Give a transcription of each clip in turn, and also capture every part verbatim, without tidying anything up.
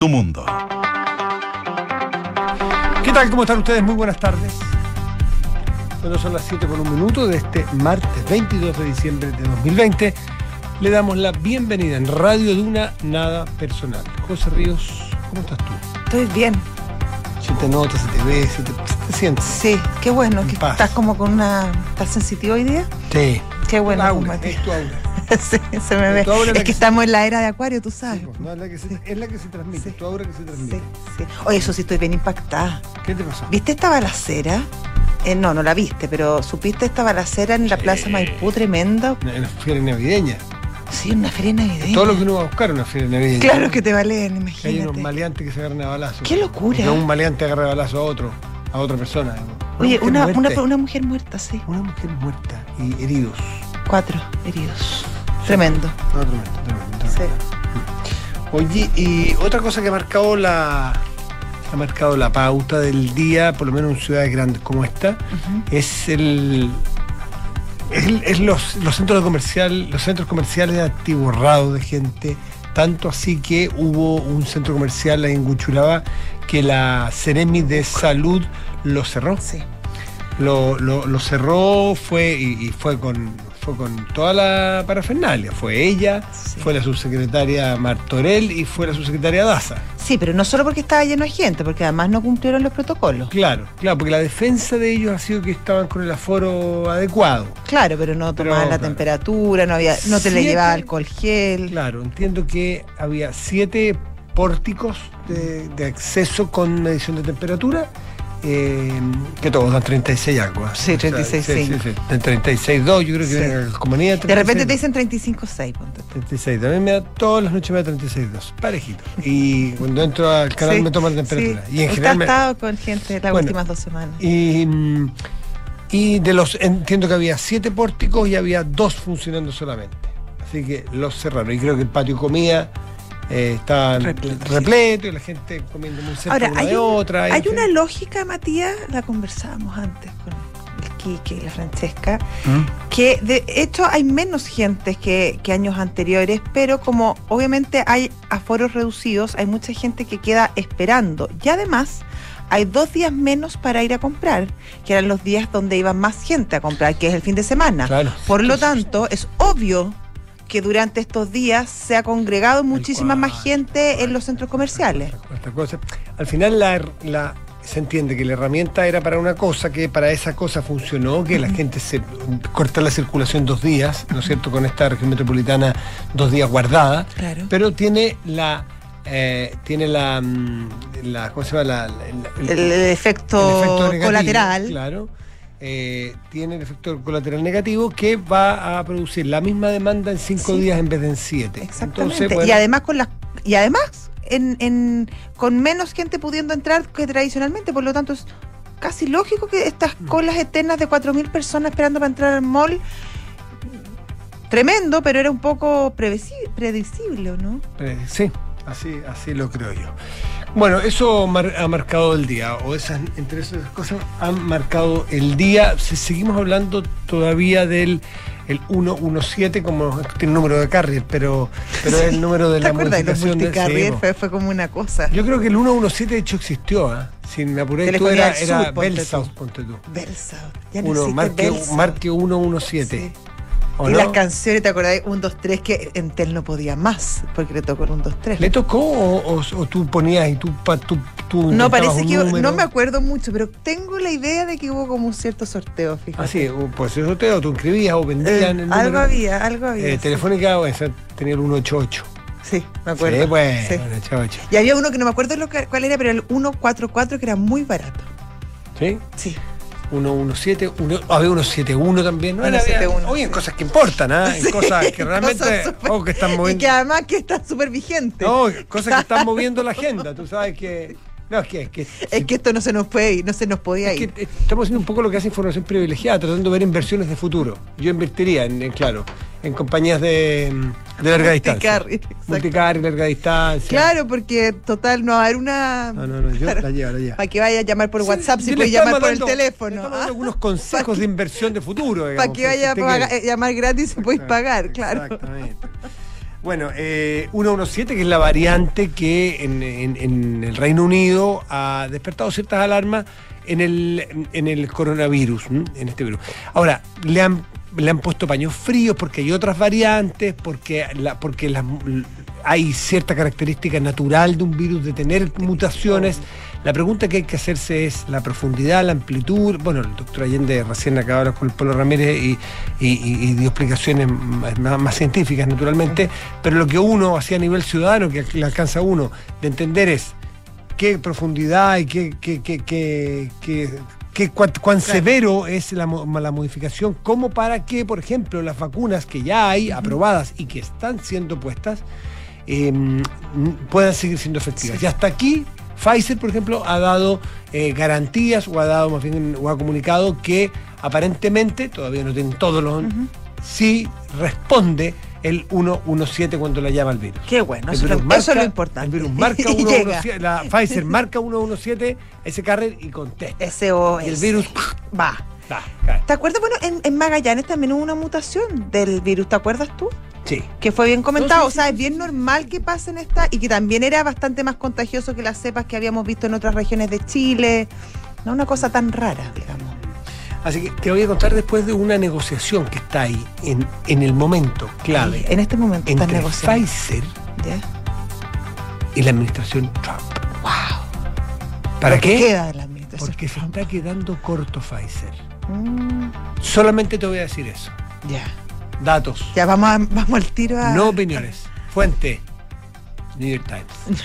Tu mundo. ¿Qué tal? ¿Cómo están ustedes? Muy buenas tardes. Bueno, son las siete por un minuto de este martes veintidós de diciembre de dos mil veinte. Le damos la bienvenida en Radio Duna, Nada Personal. José Ríos, ¿cómo estás tú? Estoy bien. Se te nota, se te ve, se te, se te siente. Sí, qué bueno. Que estás como con una... ¿Estás sensitivo hoy día? Sí. Qué bueno. Aura, es tu aura. Sí, se me ve. Es que, que estamos se... en la era de Acuario, tú sabes. Sí, no, es, la que se, sí. es la que se transmite, sí. Tu aura que se transmite. Sí, sí. Oye, eso sí, estoy bien impactada. ¿Qué te pasó? ¿Viste esta balacera? Eh, no, no la viste, pero ¿supiste esta balacera en la sí. Plaza Maipú tremenda? En la feria navideña. Sí, una feria navideña. Todo lo que uno va a buscar en una feria navideña. Claro que te valen, imagínate. Hay unos maleantes que se agarran a balazos. ¡Qué locura! No, un maleante agarra a balazo a otro, a otra persona. Oye, una mujer, una, una, una mujer muerta, sí. Una mujer muerta y heridos. Cuatro heridos. Tremendo. No, tremendo, tremendo, tremendo. Sí. Oye, y otra cosa que ha marcado la ha marcado la pauta del día, por lo menos en ciudades grandes como esta, uh-huh. es el es, es los, los centros comerciales, los centros comerciales atiborrados de gente, tanto así que hubo un centro comercial en Huchuraba que la Seremi de Salud lo cerró. Sí. Lo, lo, lo cerró, fue y, y fue con fue con toda la parafernalia. Fue ella, sí. Fue la subsecretaria Martorell y fue la subsecretaria Daza. Sí, pero no solo porque estaba lleno de gente, porque además no cumplieron los protocolos. Claro, claro, porque la defensa de ellos ha sido que estaban con el aforo adecuado. Claro, pero no tomaban pero, la claro. temperatura, no había, no te siete, le llevaba alcohol gel. Claro, entiendo que había siete pórticos de, de acceso con medición de temperatura. Eh, que todos dan treinta y seis aguas. Sí, treinta y seis punto cinco. Sí, sí, sí. treinta y seis punto dos, yo creo que sí. Viene la comunidad. De repente te dicen treinta y cinco punto seis. treinta y seis, también me da, todas las noches me da treinta y seis punto dos, parejito. Y cuando entro al canal sí, me toman la temperatura. Sí. Y en Usted general ha me... estado con gente las bueno, últimas dos semanas. Y, y de los, entiendo que había siete pórticos y había dos funcionando solamente. Así que los cerraron. Y creo que el patio comía. Eh, estaban repleto, repleto sí. Y la gente comiendo muy cerca. Ahora, una hay de un, otra. Hay una fin. lógica, Matías, la conversábamos antes con el Quique y la Francesca, ¿Mm? que de hecho hay menos gente que, que años anteriores, pero como obviamente hay aforos reducidos, hay mucha gente que queda esperando. Y además hay dos días menos para ir a comprar, que eran los días donde iba más gente a comprar, que es el fin de semana. Claro. Por lo tanto, es obvio que durante estos días se ha congregado muchísima más gente en los centros comerciales. Esta cosa. Al final la, la, se entiende que la herramienta era para una cosa, que para esa cosa funcionó, que uh-huh. la gente se corta la circulación dos días, ¿no es cierto?, con esta región metropolitana dos días guardada, claro. Pero tiene la... Eh, tiene la, la ¿cómo se llama? La, la, el, el, el, efecto el efecto negativo, colateral. Claro. Eh, tiene el efecto colateral negativo que va a producir la misma demanda en cinco sí. días en vez de en siete. Exactamente. Entonces, bueno, y además con las y además en, en con menos gente pudiendo entrar que tradicionalmente, por lo tanto es casi lógico que estas colas eternas de cuatro mil personas esperando para entrar al mall, tremendo, pero era un poco predecible, ¿no? Sí, así, así lo creo yo. Bueno, eso mar, ha marcado el día, o esas, entre esas cosas han marcado el día. Si seguimos hablando todavía del el ciento diecisiete, como tiene número de carrier, pero, pero es el número de la modificación de carrier fue, fue como una cosa. Yo creo que el ciento diecisiete de hecho existió, ¿eh? Si me apuré, tú era, era Bellsouth, ponte tú. Bellsouth, ya no Uno, existe marque, Bellsouth. marque ciento diecisiete. Sí. Y no? Las canciones, ¿te acordás? uno, dos, tres, que Entel no podía más, porque le tocó el uno, dos, tres. ¿Le tocó o, o, o tú ponías y tú, tú, tú no, parece que número? No me acuerdo mucho, pero tengo la idea de que hubo como un cierto sorteo, fíjate. Ah, sí, pues ese sorteo, tú inscribías o vendían eh, el algo número. había, algo había. Eh, sí. Telefónica, bueno, tenía el ciento ochenta y ocho. Sí, me acuerdo. Sí, bueno, sí. ciento ochenta y ocho. Y había uno que no me acuerdo lo que, cuál era, pero el ciento cuarenta y cuatro que era muy barato. ¿Sí? Sí. ciento diecisiete, uno, había ciento setenta y uno también, ¿no? ciento setenta y uno, oye, en sí. Cosas que importan, ¿eh? En sí, cosas que realmente cosas super, oh, que están moviendo. Y que además que están súper vigentes. No, cosas que están moviendo la agenda, tú sabes que. No, es que, es que, es si, que esto no se nos puede ir, no se nos podía es ir. Que estamos haciendo un poco lo que hace información privilegiada, tratando de ver inversiones de futuro. Yo invertiría, en, en claro, en compañías de, de larga distancia. Multicarrier, larga distancia. Claro, porque total no va a haber una. No, no, no, yo claro, la llevo, la llevo. Para que vaya a llamar por sí, WhatsApp, si puede llamar por dando, el teléfono. ¿Ah? Algunos consejos de inversión de futuro. Para que vaya a pagar, llamar gratis, se puede pagar, claro. Exactamente. Bueno, eh, ciento diecisiete, que es la variante que en, en, en el Reino Unido ha despertado ciertas alarmas en el, en el coronavirus, ¿m? en este virus. Ahora, le han, le han puesto paños fríos porque hay otras variantes, porque, la, porque las, hay cierta característica natural de un virus de tener mutaciones. La pregunta que hay que hacerse es la profundidad, la amplitud. Bueno, el doctor Allende recién acaba de hablar con el Polo Ramírez y, y, y, y dio explicaciones más, más científicas, naturalmente, pero lo que uno hacía a nivel ciudadano, que le alcanza a uno de entender es qué profundidad y qué, qué, qué, qué, qué, qué cuán, cuán claro. severo es la, la modificación, como para que, por ejemplo, las vacunas que ya hay aprobadas y que están siendo puestas eh, puedan seguir siendo efectivas. Sí. Y hasta aquí Pfizer, por ejemplo, ha dado eh, garantías o ha dado más bien o ha comunicado que aparentemente, todavía no tienen todos los, uh-huh. sí responde el ciento diecisiete cuando la llama el virus. Qué bueno, eso, lo, marca, eso es lo importante. El virus marca ciento diecisiete, la Pfizer marca ciento diecisiete, ese carrier y contesta. S O S. Y el virus va. va ¿Te acuerdas? Bueno, en, en Magallanes también hubo una mutación del virus, ¿te acuerdas tú? Sí. Que fue bien comentado, no, sí, sí, o sea, sí, es bien sí. normal que pasen esta y que también era bastante más contagioso que las cepas que habíamos visto en otras regiones de Chile. No una cosa tan rara, digamos. Así que te voy a contar después de una negociación que está ahí, en, en el momento clave. Ahí, en este momento entre están negociando. Pfizer ¿Ya? y la administración Trump. ¡Wow! ¿Para ¿Lo qué? Que queda de la administración Porque Trump? se está quedando corto Pfizer. Mm. Solamente te voy a decir eso. Ya. Datos. Ya vamos, a, vamos al tiro a... No opiniones. Fuente. New York Times.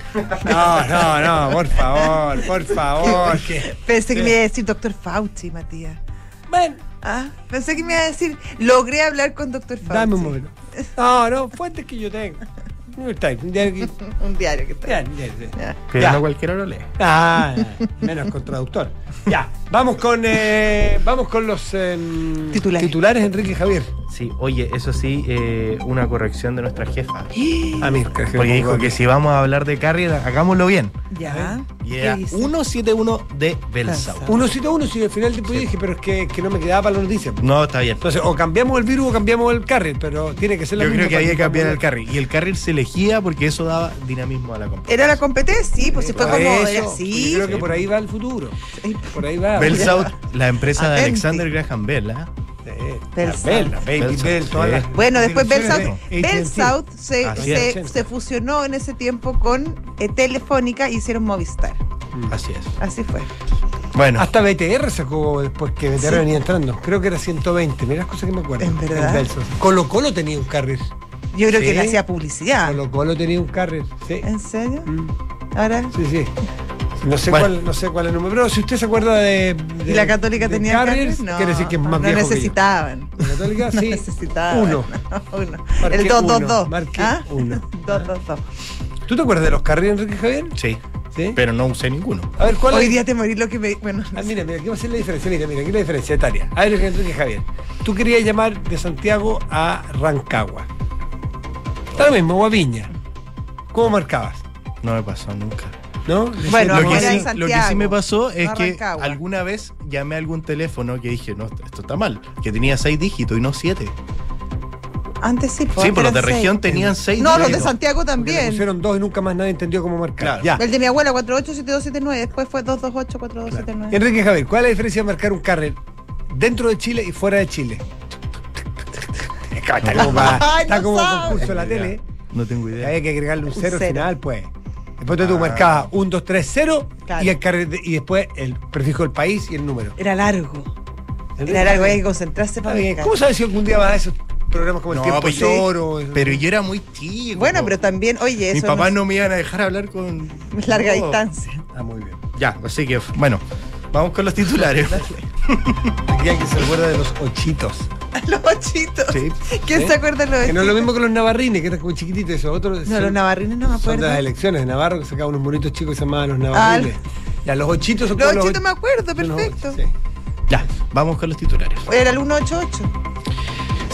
No, no, no, por favor, por favor. Que, Pensé que que... me iba a decir doctor Fauci, Matías. Bueno. Ah, pensé que me iba a decir, logré hablar con doctor Fauci. Dame un momento. No, no, fuentes que yo tengo. New York Times, un diario que... un diario que está. Ya, ya, ya. Pero ya. no cualquiera lo lee. Ah, menos con traductor. Ya, vamos con eh, vamos con los eh, titulares. titulares, Enrique Javier. Sí, oye, eso sí, eh, una corrección de nuestra jefa. A mí, porque dijo que si vamos a hablar de Carrier, hagámoslo bien. Ya. Y era ciento setenta y uno de Belsaut. ciento setenta y uno, si al final después sí. dije, pero es que, que no me quedaba para la noticia. No, está bien. Entonces, o cambiamos el virus o cambiamos el Carrier, pero tiene que ser la Yo misma. creo que había que cambiar el Carrier. Y el Carrier se elegía porque eso daba dinamismo a la competencia. ¿Era la competencia? Sí, pues si fue como era así. Yo creo que por ahí va el futuro. Por ahí va. Belsaut, la empresa de Atenti. Alexander Graham Bell, ¿eh? Belsaut. Bell, la Baby Belsaut, Bell, todas sí. las Bueno, después direcciones Belsaut, de A T and T. Belsaut se, Así se, es. se fusionó en ese tiempo con eh, Telefónica y hicieron Movistar. Así es. Así fue. Bueno. Hasta B T R sacó después que B T R Sí. venía entrando. Creo que era ciento veinte. Mira las cosas que me acuerdo. ¿En verdad? Belsaut. Colo Colo tenía un carrier. Yo creo Sí. que le hacía publicidad. Colo Colo tenía un carrier. Sí. ¿En serio? Mm. Ahora. Sí, sí. No sé, Bueno. cuál, no sé cuál es el número, pero si usted se acuerda de. de ¿Y la Católica de tenía Carriers, carrier? No, quiere decir que es más no viejo necesitaban. que yo. La Católica, sí. No necesitaban. Uno. No, uno. Marqué El dos dos uno, dos. marqué ¿Ah? uno. dos dos dos. ¿Tú te acuerdas de los carriers, Enrique Javier? Sí. Sí. Pero no usé ninguno. A ver, ¿cuál Hoy es? día te morí lo que me. Bueno, Ah, mira, mira, ¿qué va a ser la diferencia? Mira, mira, aquí la diferencia etaria. A ver, Enrique Javier. Tú querías llamar de Santiago a Rancagua. Está lo mismo, o a Viña. ¿Cómo marcabas? No me pasó nunca. ¿No? Bueno, Lo que, era en sí, lo que Santiago, sí me pasó es no que Rancagua. alguna vez llamé a algún teléfono que dije, no, esto está mal, que tenía seis dígitos y no siete. antes sí. Sí, por los de eran región seis. tenían seis No, los de dígitos. Santiago Porque le también. pusieron dos y nunca más nadie entendió cómo marcar. Claro. Ya. El de mi abuela, cuatro ocho siete dos siete nueve. Después fue dos dos ocho cuatro dos siete nueve. Enrique Javier, ¿cuál es la diferencia de marcar un carrier dentro de Chile y fuera de Chile? Está como, para- Ay, está no como sabe. concurso de la tele. No tengo idea. Había que agregarle un Un cero al cero. final, pues. Después tú Ah. marcabas un, dos, tres, cero Claro. y, el carrier de- y después el prefijo del país y el número. Era largo. Era largo, había que concentrarse Está para bien. marcar. ¿Cómo sabes si algún día vas a esos programas como el No, Tiempo pues es yo- Oro? Pero yo era muy chico. Bueno, pero también, oye, Mis eso papás no no me iban a dejar hablar con... es larga No. distancia. Ah, muy bien. Ya, así que, bueno, vamos con los titulares. Aquí hay que se acuerda de los ochitos. Los ochitos. Sí. ¿Quién ¿Sí? se acuerda de los Que no es lo ochitos? mismo que los navarrines, que eran como chiquititos, esos otros. No, son- los navarrines no me Son de acuerdo. las elecciones de Navarro que sacaban unos monitos chicos que se llamaban los navarrines. Ya, los ochitos son Los como ochitos me acuerdo, son los perfecto. ochitos, sí. Ya, vamos con los titulares. Era el ciento ochenta y ocho.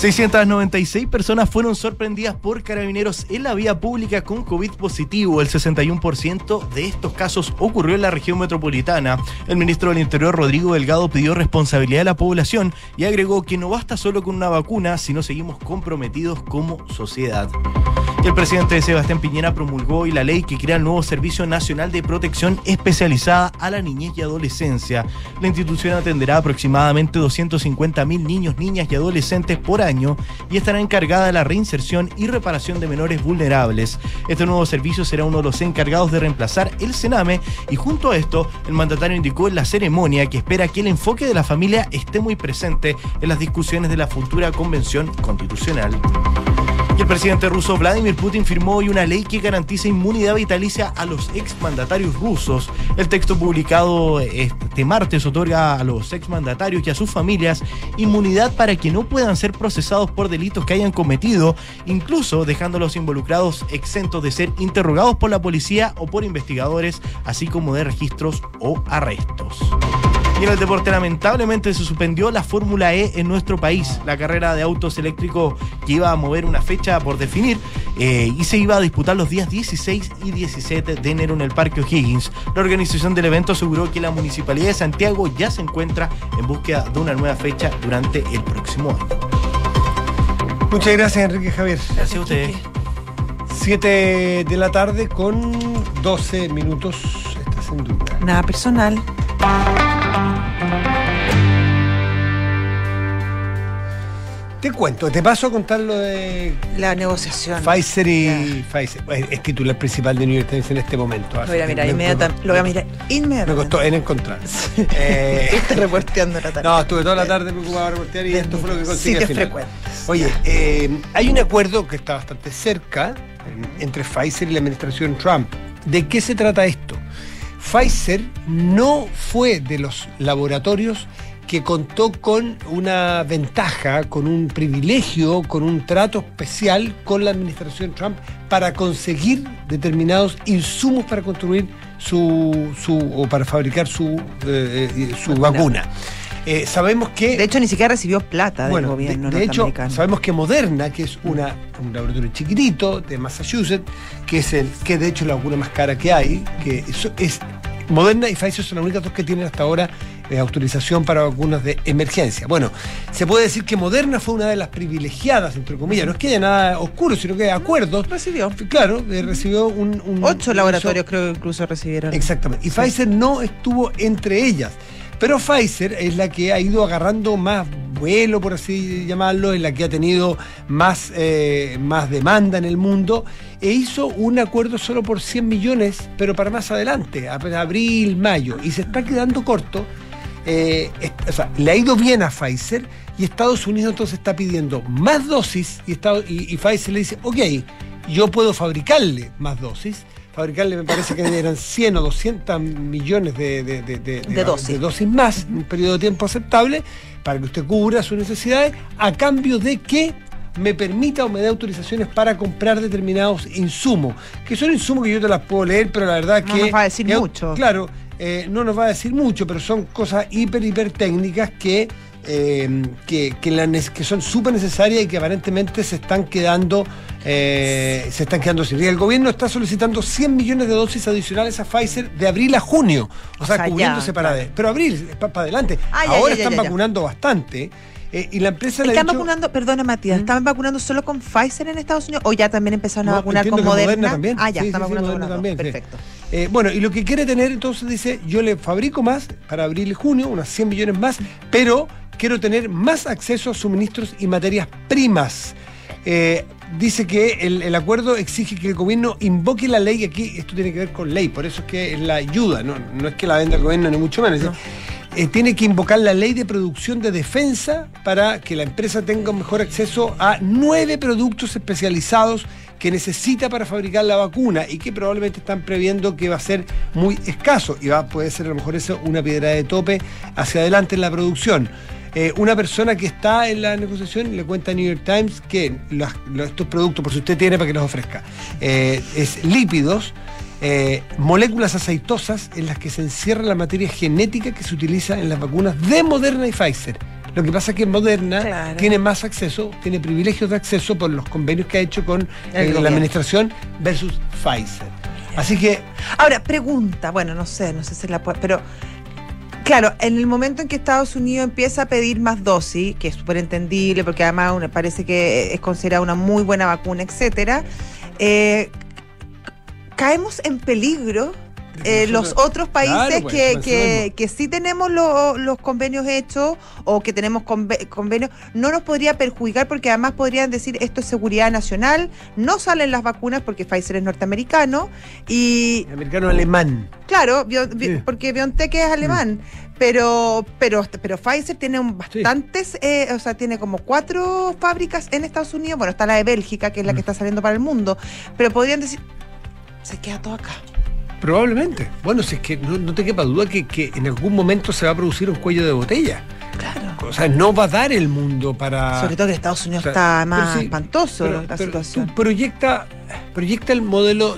seiscientas noventa y seis personas fueron sorprendidas por carabineros en la vía pública con COVID positivo. El sesenta y uno por ciento de estos casos ocurrió en la región metropolitana. El ministro del Interior, Rodrigo Delgado, pidió responsabilidad a la población y agregó que no basta solo con una vacuna, sino seguimos comprometidos como sociedad. Y el presidente Sebastián Piñera promulgó hoy la ley que crea el nuevo Servicio Nacional de Protección Especializada a la Niñez y Adolescencia. La institución atenderá aproximadamente doscientos cincuenta mil niños, niñas y adolescentes por año y estará encargada de la reinserción y reparación de menores vulnerables. Este nuevo servicio será uno de los encargados de reemplazar el Sename y junto a esto, el mandatario indicó en la ceremonia que espera que el enfoque de la familia esté muy presente en las discusiones de la futura Convención Constitucional. Y el presidente ruso Vladimir Putin firmó hoy una ley que garantiza inmunidad vitalicia a los exmandatarios rusos. El texto publicado este martes otorga a los exmandatarios y a sus familias inmunidad para que no puedan ser procesados por delitos que hayan cometido, incluso dejando a los involucrados exentos de ser interrogados por la policía o por investigadores, así como de registros o arrestos. Y en el deporte, lamentablemente, se suspendió la Fórmula E en nuestro país. La carrera de autos eléctricos que iba a mover una fecha por definir eh, y se iba a disputar los días dieciséis y diecisiete de enero en el Parque O'Higgins. La organización del evento aseguró que la Municipalidad de Santiago ya se encuentra en búsqueda de una nueva fecha durante el próximo año. Muchas gracias, Enrique Javier. Gracias a ustedes. siete de la tarde con doce minutos. Estás en duda. Nada personal. Te cuento, te paso a contar lo de la negociación. Pfizer y Ya. Pfizer. Es titular principal de New York Times en este momento. Lo voy a mirar inmediatamente. Lo voy a mirar Me inmediatamente. costó en encontrar. Eh, Estoy reporteando la tarde. no, estuve toda la tarde preocupado de reportear y esto fue lo que conseguí al Sitios final. frecuentes. Oye, eh, hay un acuerdo que está bastante cerca en- entre Pfizer y la administración Trump. ¿De qué se trata esto? Pfizer no fue de los laboratorios que contó con una ventaja, con un privilegio, con un trato especial con la administración Trump para conseguir determinados insumos para construir su, su o para fabricar su, eh, su vacuna. Eh, sabemos que... De hecho, ni siquiera recibió plata del Bueno, gobierno de, de hecho, norteamericano. sabemos que Moderna, que es una, un laboratorio chiquitito de Massachusetts, que es el que de hecho es la vacuna más cara que hay, que es, es Moderna y Pfizer son las únicas dos que tienen hasta ahora eh, autorización para vacunas de emergencia. Bueno, se puede decir que Moderna fue una de las privilegiadas, entre comillas, no es que haya nada oscuro, sino que hay acuerdos. Recibió. Claro, eh, recibió un... un Ocho un- laboratorios creo que incluso recibieron. Exactamente. Y Sí. Pfizer no estuvo entre ellas. Pero Pfizer es la que ha ido agarrando más vuelo, por así llamarlo, es la que ha tenido más, eh, más demanda en el mundo, e hizo un acuerdo solo por cien millones, pero para más adelante, a- abril, mayo, y se está quedando corto. Eh, es- o sea, le ha ido bien a Pfizer y Estados Unidos entonces está pidiendo más dosis y, Estados- y, y Pfizer le dice, ok, yo puedo fabricarle más dosis. Fabricarle me parece que eran cien o doscientos millones de, de, de, de, De dosis. de dosis más en un periodo de tiempo aceptable para que usted cubra sus necesidades a cambio de que me permita o me dé autorizaciones para comprar determinados insumos, que son insumos que yo te las puedo leer, pero la verdad No que... nos va a decir que- mucho. Claro, eh, no nos va a decir mucho, pero son cosas hiper, hiper técnicas que... Eh, que, que, la, ne- que son súper necesarias y que aparentemente se están quedando eh, se están quedando sin. Y el gobierno está solicitando cien millones de dosis adicionales a Pfizer de abril a junio, o, O sea, sea, cubriéndose ya, para claro. de- pero abril para adelante. Ah, ya, ahora ya, ya, están ya, ya. vacunando bastante eh, y la empresa le ha ¿Están dicho- vacunando, perdona Matías, ¿Mm? ¿están vacunando solo con Pfizer en Estados Unidos o ya también empezaron a No, vacunar con entiendo que Moderna? Moderna también. Ah, ya, Sí, están sí, sí, vacunando con Moderna las dos. también, sí. Perfecto. Eh, bueno, y lo que quiere tener entonces dice, yo le fabrico más para abril y junio, unas cien millones más, pero quiero tener más acceso a suministros y materias primas. Eh, dice que el, el acuerdo exige que el gobierno invoque la ley, y aquí esto tiene que ver con ley, por eso es que es la ayuda, no, no es que la venda el gobierno ni mucho menos. No. Eh, tiene que invocar la ley de producción de defensa para que la empresa tenga un mejor acceso a nueve productos especializados que necesita para fabricar la vacuna y que probablemente están previendo que va a ser muy escaso y va, puede ser a lo mejor eso una piedra de tope hacia adelante en la producción. Eh, una persona que está en la negociación le cuenta a New York Times que las- los- estos productos, por si usted tiene para que los ofrezca, eh, es lípidos, eh, moléculas aceitosas en las que se encierra la materia genética que se utiliza en las vacunas de Moderna y Pfizer. Lo que pasa es que Moderna Claro. tiene más acceso, tiene privilegios de acceso por los convenios que ha hecho con eh, gobierno. la administración versus Pfizer. Así que Ahora, pregunta, bueno, no sé, no sé si la puedo, pero claro, en el momento en que Estados Unidos empieza a pedir más dosis, que es súper entendible, porque además una, parece que es considerada una muy buena vacuna, etcétera, eh, caemos en peligro. Eh, los otros países Claro, pues, que, eso que, mismo. que sí tenemos lo- los convenios hechos o que tenemos conve- convenios, no nos podría perjudicar porque además podrían decir esto es seguridad nacional, no salen las vacunas porque Pfizer es norteamericano y americano alemán. claro, Bio- Bi- Sí. porque BioNTech es alemán, pero, pero, pero Pfizer tiene un Sí. bastantes, eh, o sea, tiene como cuatro fábricas en Estados Unidos, bueno, está la de Bélgica, que es la Mm. que está saliendo para el mundo, pero podrían decir, se queda todo acá. Probablemente. Bueno, si es que no, no te quepa duda que, que en algún momento se va a producir un cuello de botella. Claro. O sea, no va a dar el mundo para... Sobre todo que Estados Unidos o sea, está más pero sí, espantoso pero- la pero situación. tú proyecta, proyecta el modelo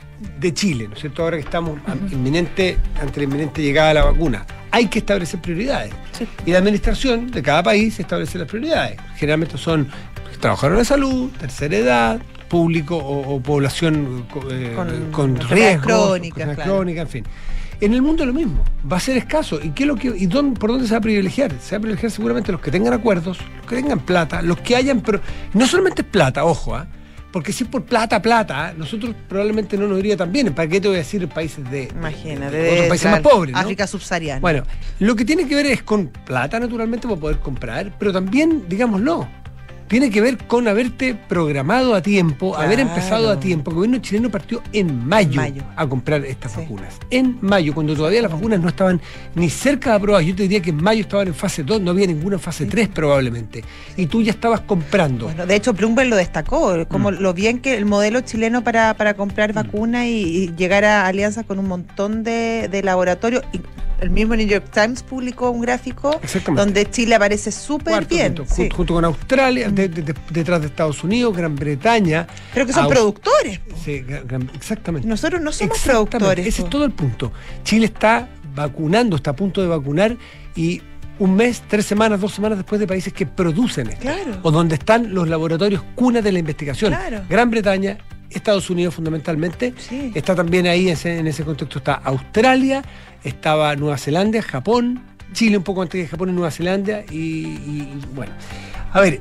de Chile, ¿no es cierto? Ahora que estamos uh-huh. inminente, ante la inminente llegada de la vacuna. Hay que establecer prioridades. Sí. Y la administración de cada país establece las prioridades. Generalmente son trabajadores de salud, tercera edad, público o, o población eh, Con con, enfermedades riesgos, crónicas, enfermedades claro. crónicas, en fin. En el mundo lo mismo, va a ser escaso. ¿Y qué es lo que y dónde, por dónde se va a privilegiar? Se va a privilegiar seguramente los que tengan acuerdos, los que tengan plata, los que hayan, pero no solamente es plata, ojo, ¿ah? Porque si es por plata, plata, nosotros probablemente no nos iría tan bien. ¿Para qué te voy a decir países de, Imagínate, de otros de, países claro, más pobres, ¿no? África subsahariana. Bueno, lo que tiene que ver es con plata, naturalmente, para poder comprar, pero también, digámoslo, tiene que ver con haberte programado a tiempo, Claro. haber empezado a tiempo. El gobierno chileno partió en mayo, Mayo. a comprar estas Sí. vacunas. En mayo, cuando todavía las vacunas no estaban ni cerca de aprobadas. Yo te diría que en mayo estaban en fase dos, no había ninguna en fase tres probablemente. Y tú ya estabas comprando. Bueno, de hecho, Bloomberg lo destacó, como Mm. lo bien que el modelo chileno para, para comprar vacunas y, y llegar a alianzas con un montón de, de laboratorios. Y el mismo New York Times publicó un gráfico Exactamente. donde Chile aparece súper Cuarto bien. punto, sí. junto, junto con Australia, de- de- de- detrás de Estados Unidos, Gran Bretaña. Pero que son Aus- productores. Sí, gran- gran- exactamente. Nosotros no somos Exactamente, productores. ese po. es todo el punto. Chile está vacunando, está a punto de vacunar y un mes, tres semanas, dos semanas después de países que producen esto. Claro. O donde están los laboratorios cunas de la investigación. Claro. Gran Bretaña, Estados Unidos fundamentalmente. Sí. Está también ahí, en ese, en ese contexto está Australia, estaba Nueva Zelanda, Japón, Chile un poco antes que Japón y Nueva Zelanda. Y, y, bueno, a ver,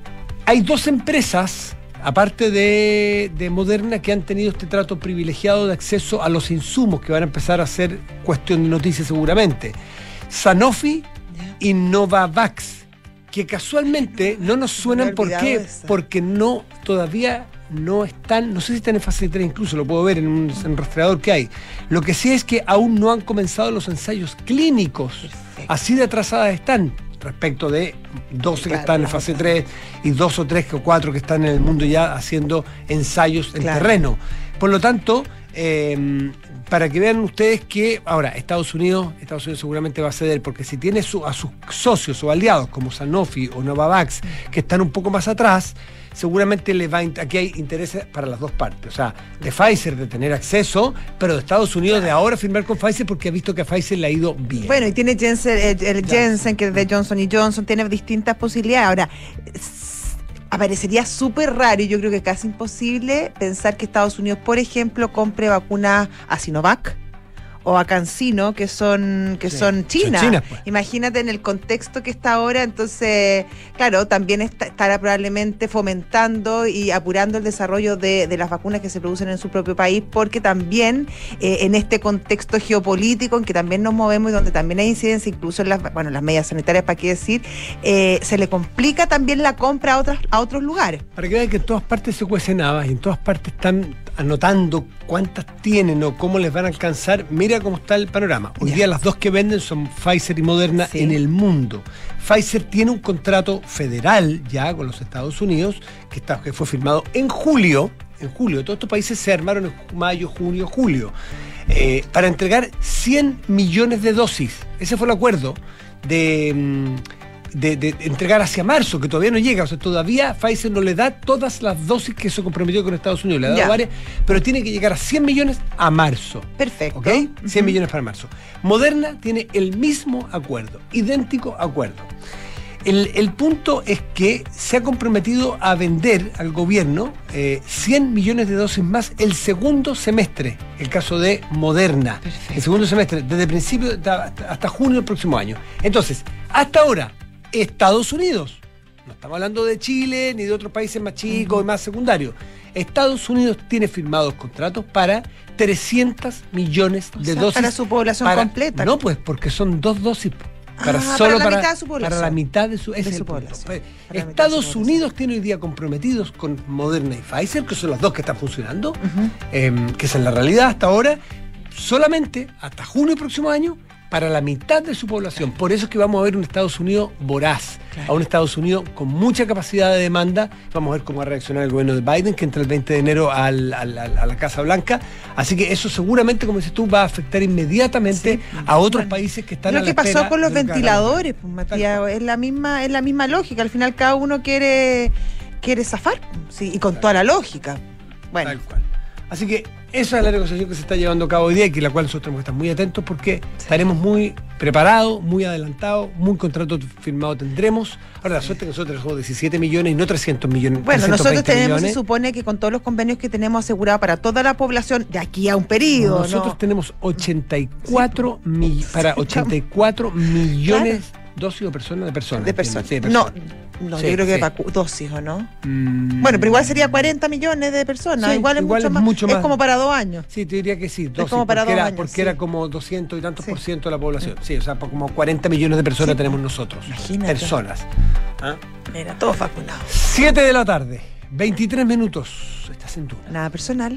hay dos empresas, aparte de, de Moderna, que han tenido este trato privilegiado de acceso a los insumos que van a empezar a ser cuestión de noticias seguramente. Sanofi y Novavax, que casualmente no nos suenan. Me he ¿Por olvidado qué? de esa. Porque no, todavía no están, no sé si están en fase tres incluso, lo puedo ver en un, en un rastreador que hay. Lo que sí es que aún no han comenzado los ensayos clínicos. Perfecto. Así de atrasadas están respecto de doce Claro, que están en las fase otras. tres y dos o tres o cuatro que están en el mundo ya haciendo ensayos en Claro. terreno. Por lo tanto, eh, para que vean ustedes que ahora Estados Unidos, Estados Unidos seguramente va a ceder, porque si tiene su- a sus socios o aliados como Sanofi o Novavax que están un poco más atrás, seguramente les va a, int- aquí hay intereses para las dos partes. O sea, de Pfizer de tener acceso, pero de Estados Unidos de ahora firmar con Pfizer porque ha visto que a Pfizer le ha ido bien. Bueno, y tiene Jensen, eh, el Jensen, que es de Johnson y Johnson, tiene distintas posibilidades. Ahora, s- aparecería súper raro y yo creo que casi imposible pensar que Estados Unidos, por ejemplo, compre vacunas a Sinovac o a CanSino, que son que Sí, son son chinas. chinas, pues. Imagínate en el contexto que está ahora, entonces, claro, también está- estará probablemente fomentando y apurando el desarrollo de, de las vacunas que se producen en su propio país, porque también eh, en este contexto geopolítico en que también nos movemos y donde también hay incidencia, incluso en las, bueno, las medidas sanitarias, para qué decir, eh, se le complica también la compra a, otras, a otros lugares. Para que vean que en todas partes se cuecen habas y en todas partes están anotando cuántas tienen o cómo les van a alcanzar. Mira cómo está el panorama. Hoy Ya. día las dos que venden son Pfizer y Moderna Sí. en el mundo. Pfizer tiene un contrato federal ya con los Estados Unidos que, está, que fue firmado en julio. En julio. Todos estos países se armaron en mayo, junio, julio. eh, para entregar cien millones de dosis. Ese fue el acuerdo de... mm, De, de entregar hacia marzo, que todavía no llega. O sea, todavía Pfizer no le da todas las dosis que se comprometió con Estados Unidos. Le ha dado Ya. varias, pero tiene que llegar a cien millones a marzo. Perfecto. ¿Ok? cien millones para marzo. Moderna tiene el mismo acuerdo, idéntico acuerdo. El, el punto es que se ha comprometido a vender al gobierno eh, cien millones de dosis más el segundo semestre, el caso de Moderna. Perfecto. El segundo semestre, desde principio hasta, hasta junio del próximo año. Entonces, hasta ahora, Estados Unidos, no estamos hablando de Chile ni de otros países más chicos uh-huh. y más secundarios, Estados Unidos tiene firmados contratos para trescientos millones o de sea, dosis. Para su población para, completa. No, pues, porque son dos dosis. Para, ah, solo para, la para, mitad de su población. para la mitad de su, de es su población. Estados Unidos tiene hoy día comprometidos con Moderna y Pfizer, que son las dos que están funcionando, uh-huh. eh, que es en la realidad hasta ahora, solamente hasta junio del próximo año, para la mitad de su población. Por eso es que vamos a ver un Estados Unidos voraz, claro. a un Estados Unidos con mucha capacidad de demanda. Vamos a ver cómo va a reaccionar el gobierno de Biden, que entra el veinte de enero al, al, al, a la Casa Blanca. Así que eso seguramente, como dices tú, va a afectar inmediatamente sí, a otros bueno. países que están Lo a la que pasó con los de ventiladores, pues, Matías, es la misma, es la misma lógica. Al final cada uno quiere, quiere zafar, sí, y con claro. toda la lógica. Bueno. Tal cual. Así que esa es la negociación que se está llevando a cabo hoy día y que la cual nosotros tenemos que estar muy atentos porque sí. estaremos muy preparados, muy adelantados, muy contrato firmado tendremos. Ahora la suerte que nosotros tenemos diecisiete millones y no trescientos millones. Bueno, nosotros tenemos, millones. Se supone que con todos los convenios que tenemos asegurados para toda la población de aquí a un periodo. Nosotros ¿no? tenemos ochenta y cuatro sí. mi, para ochenta y cuatro millones claro. dosis o personas de personas. De personas. Sí, de personas. No. No, sí, yo creo que sí. vacu- dosis, ¿o no? Mm. Bueno, pero igual sería cuarenta millones de personas. Sí, igual es, igual mucho, es más, mucho más. Es como para dos años. Sí, te diría que sí. Dosis, es como para porque dos era, años. Porque sí. era como doscientos y tantos sí. por ciento de la población. Sí, o sea, como cuarenta millones de personas sí. tenemos nosotros. Imagínate. Personas. ¿Ah? Mira, todos vacunados. siete de la tarde, veintitrés minutos. Estás en Duna. Nada personal.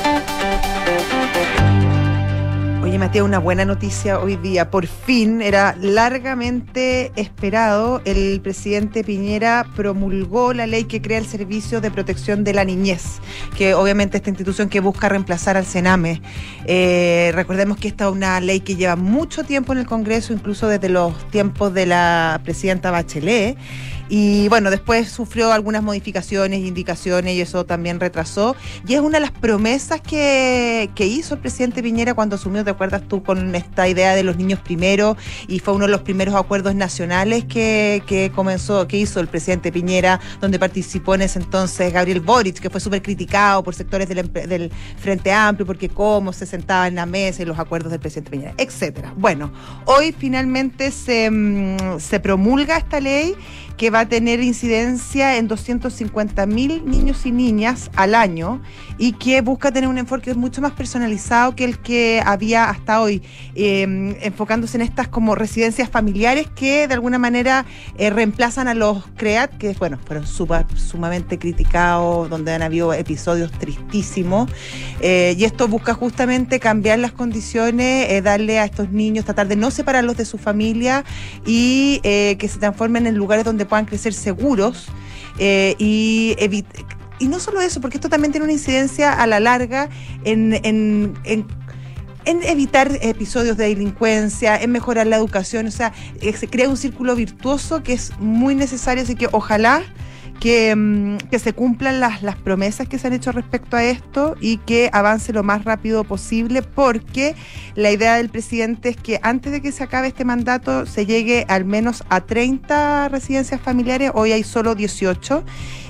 Oye, Matías, una buena noticia hoy día. Por fin, era largamente esperado, el presidente Piñera promulgó la ley que crea el Servicio de Protección de la Niñez, que obviamente esta institución que busca reemplazar al Sename. Eh, recordemos que esta es una ley que lleva mucho tiempo en el Congreso, incluso desde los tiempos de la presidenta Bachelet. Y bueno, después sufrió algunas modificaciones, indicaciones y eso también retrasó. Y es una de las promesas que, que hizo el presidente Piñera cuando asumió, ¿te acuerdas tú? Con esta idea de los niños primero, y fue uno de los primeros acuerdos nacionales que, que comenzó, que hizo el presidente Piñera, donde participó en ese entonces Gabriel Boric, que fue súper criticado por sectores del, del Frente Amplio, porque cómo se sentaba en la mesa y los acuerdos del presidente Piñera, etcétera. Bueno, hoy finalmente se, se promulga esta ley que va a tener incidencia en doscientos cincuenta mil niños y niñas al año y que busca tener un enfoque mucho más personalizado que el que había hasta hoy, eh, enfocándose en estas como residencias familiares que de alguna manera eh, reemplazan a los CREAT, que bueno, fueron super, sumamente criticados, donde han habido episodios tristísimos, eh, y esto busca justamente cambiar las condiciones, eh, darle a estos niños, tratar de no separarlos de su familia y eh, que se transformen en lugares donde puedan crecer seguros eh, y evitar. Y no solo eso, porque esto también tiene una incidencia a la larga en, en, en, en evitar episodios de delincuencia, en mejorar la educación, o sea, se crea un círculo virtuoso que es muy necesario, así que ojalá que, que se cumplan las, las promesas que se han hecho respecto a esto y que avance lo más rápido posible, porque la idea del presidente es que antes de que se acabe este mandato se llegue al menos a treinta residencias familiares. Hoy hay solo dieciocho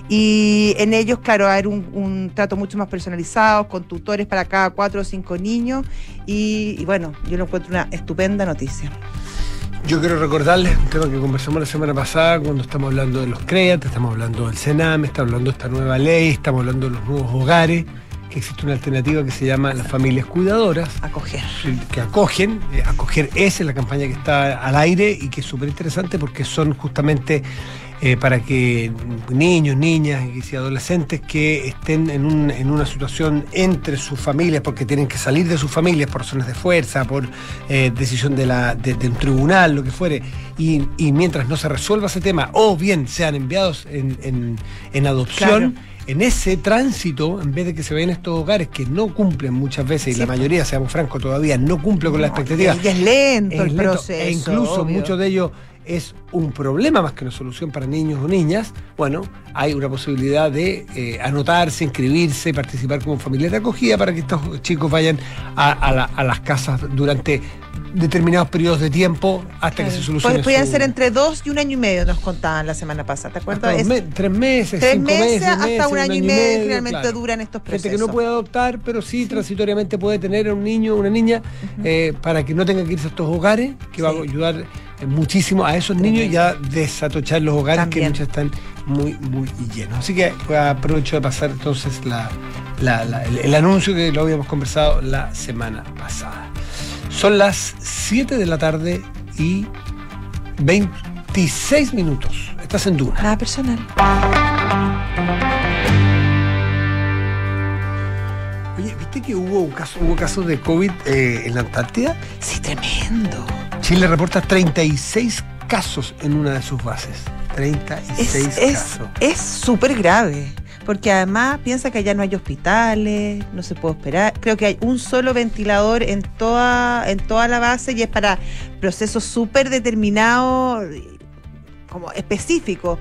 y en ellos, claro, va a haber un, un trato mucho más personalizado, con tutores para cada cuatro o cinco niños y, y bueno, yo lo encuentro una estupenda noticia. Yo quiero recordarles un tema que conversamos la semana pasada cuando estamos hablando de los CREAT, estamos hablando del Sename, estamos hablando de esta nueva ley, estamos hablando de los nuevos hogares, que existe una alternativa que se llama las familias cuidadoras. Acoger. Que acogen, eh, acoger es la campaña que está al aire y que es súper interesante porque son justamente eh, para que niños, niñas y adolescentes que estén en, un, en una situación entre sus familias, porque tienen que salir de sus familias por razones de fuerza, por eh, decisión de, la, de, de un tribunal, lo que fuere, y, y mientras no se resuelva ese tema, o bien sean enviados en, en, en adopción, claro. En ese tránsito, en vez de que se vayan estos hogares que no cumplen muchas veces, sí, y la mayoría, seamos francos, todavía no cumple con no, las expectativas. Y es lento es el lento, proceso. E incluso obvio. muchos de ellos es un problema más que una solución para niños o niñas, bueno, hay una posibilidad de eh, anotarse, inscribirse, participar como familia de acogida para que estos chicos vayan a, a, la, a las casas durante determinados periodos de tiempo hasta claro. que se solucione. Podían su... ser entre dos y un año y medio, nos contaban la semana pasada, ¿te acuerdas? Es... Me tres meses, tres cinco meses, meses, hasta meses, un año y medio, medio generalmente claro. duran estos procesos. Gente que no puede adoptar, pero sí, sí. transitoriamente puede tener a un niño o una niña uh-huh. eh, para que no tenga que irse a estos hogares, que sí. va a ayudar muchísimo a esos niños y a desatochar los hogares También. que muchos están muy, muy llenos. Así que aprovecho de pasar entonces la, la, la, el, el anuncio que lo habíamos conversado la semana pasada. Son las siete de la tarde y veintiséis minutos. Estás en Duna. Nada personal. Oye, ¿viste que hubo un caso, hubo casos de COVID eh, en la Antártida? Sí, tremendo. Chile reporta treinta y seis casos en una de sus bases. treinta y seis es, casos. Es súper grave. Porque además piensa que allá no hay hospitales, no se puede esperar. Creo que hay un solo ventilador en toda, en toda la base y es para procesos súper determinados, como específicos.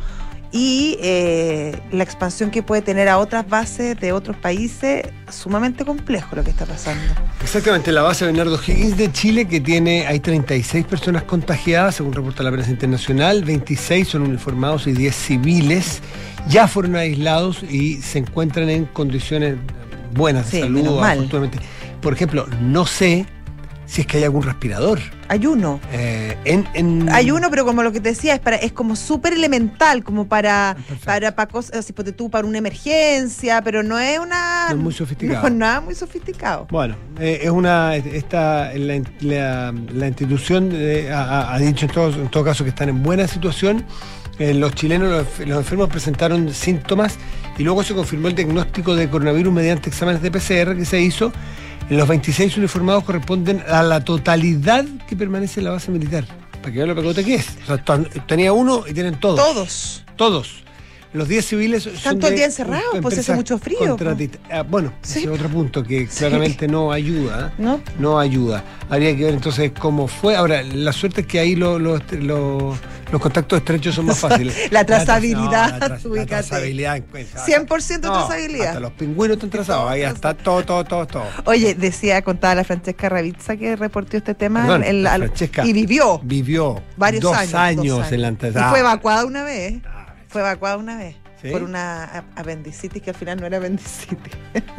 Y eh, la expansión que puede tener a otras bases de otros países, sumamente complejo lo que está pasando. Exactamente, la base Bernardo Higgins de Chile, que tiene, hay treinta y seis personas contagiadas, según reporta la prensa internacional, veintiséis son uniformados y diez civiles. Ya fueron aislados y se encuentran en condiciones buenas de sí, salud, afortunadamente. Por ejemplo, no sé si es que hay algún respirador. Hay uno. Eh, en, en... Hay uno, pero como lo que te decía, es para es como súper elemental, como para, para, para cosas, si pues, tú, para una emergencia, pero no es una... No es muy sofisticado. No es nada muy sofisticado. Bueno, eh, es una... Esta, la, la, la institución eh, ha, ha dicho en todo, en todo caso que están en buena situación. Eh, los chilenos, los, los enfermos presentaron síntomas y luego se confirmó el diagnóstico de coronavirus mediante exámenes de P C R que se hizo. Los veintiséis uniformados corresponden a la totalidad que permanece en la base militar. Para que vean lo pegote que es. O sea, tenía uno y tienen todos. Todos. Todos. Los diez civiles están todo el día encerrados, pues hace mucho frío. Ah, bueno, sí. Ese es otro punto que claramente sí. no ayuda. ¿No? No ayuda. Habría que ver entonces cómo fue. Ahora, la suerte es que ahí lo, lo, lo, los contactos estrechos son más fáciles. La trazabilidad, no, la, tra la trazabilidad. cien por ciento no, trazabilidad. Hasta los pingüinos están trazados. Ahí está todo, todo, todo, todo. Oye, decía, contaba la Francesca Ravizza que reportó este tema. Perdón, en la, Francesca y vivió. Vivió. Varios dos años, años. Dos años en la entrada. Y fue evacuada una vez. Ah, fue evacuada una vez. ¿Sí? Por una apendicitis que al final no era apendicitis.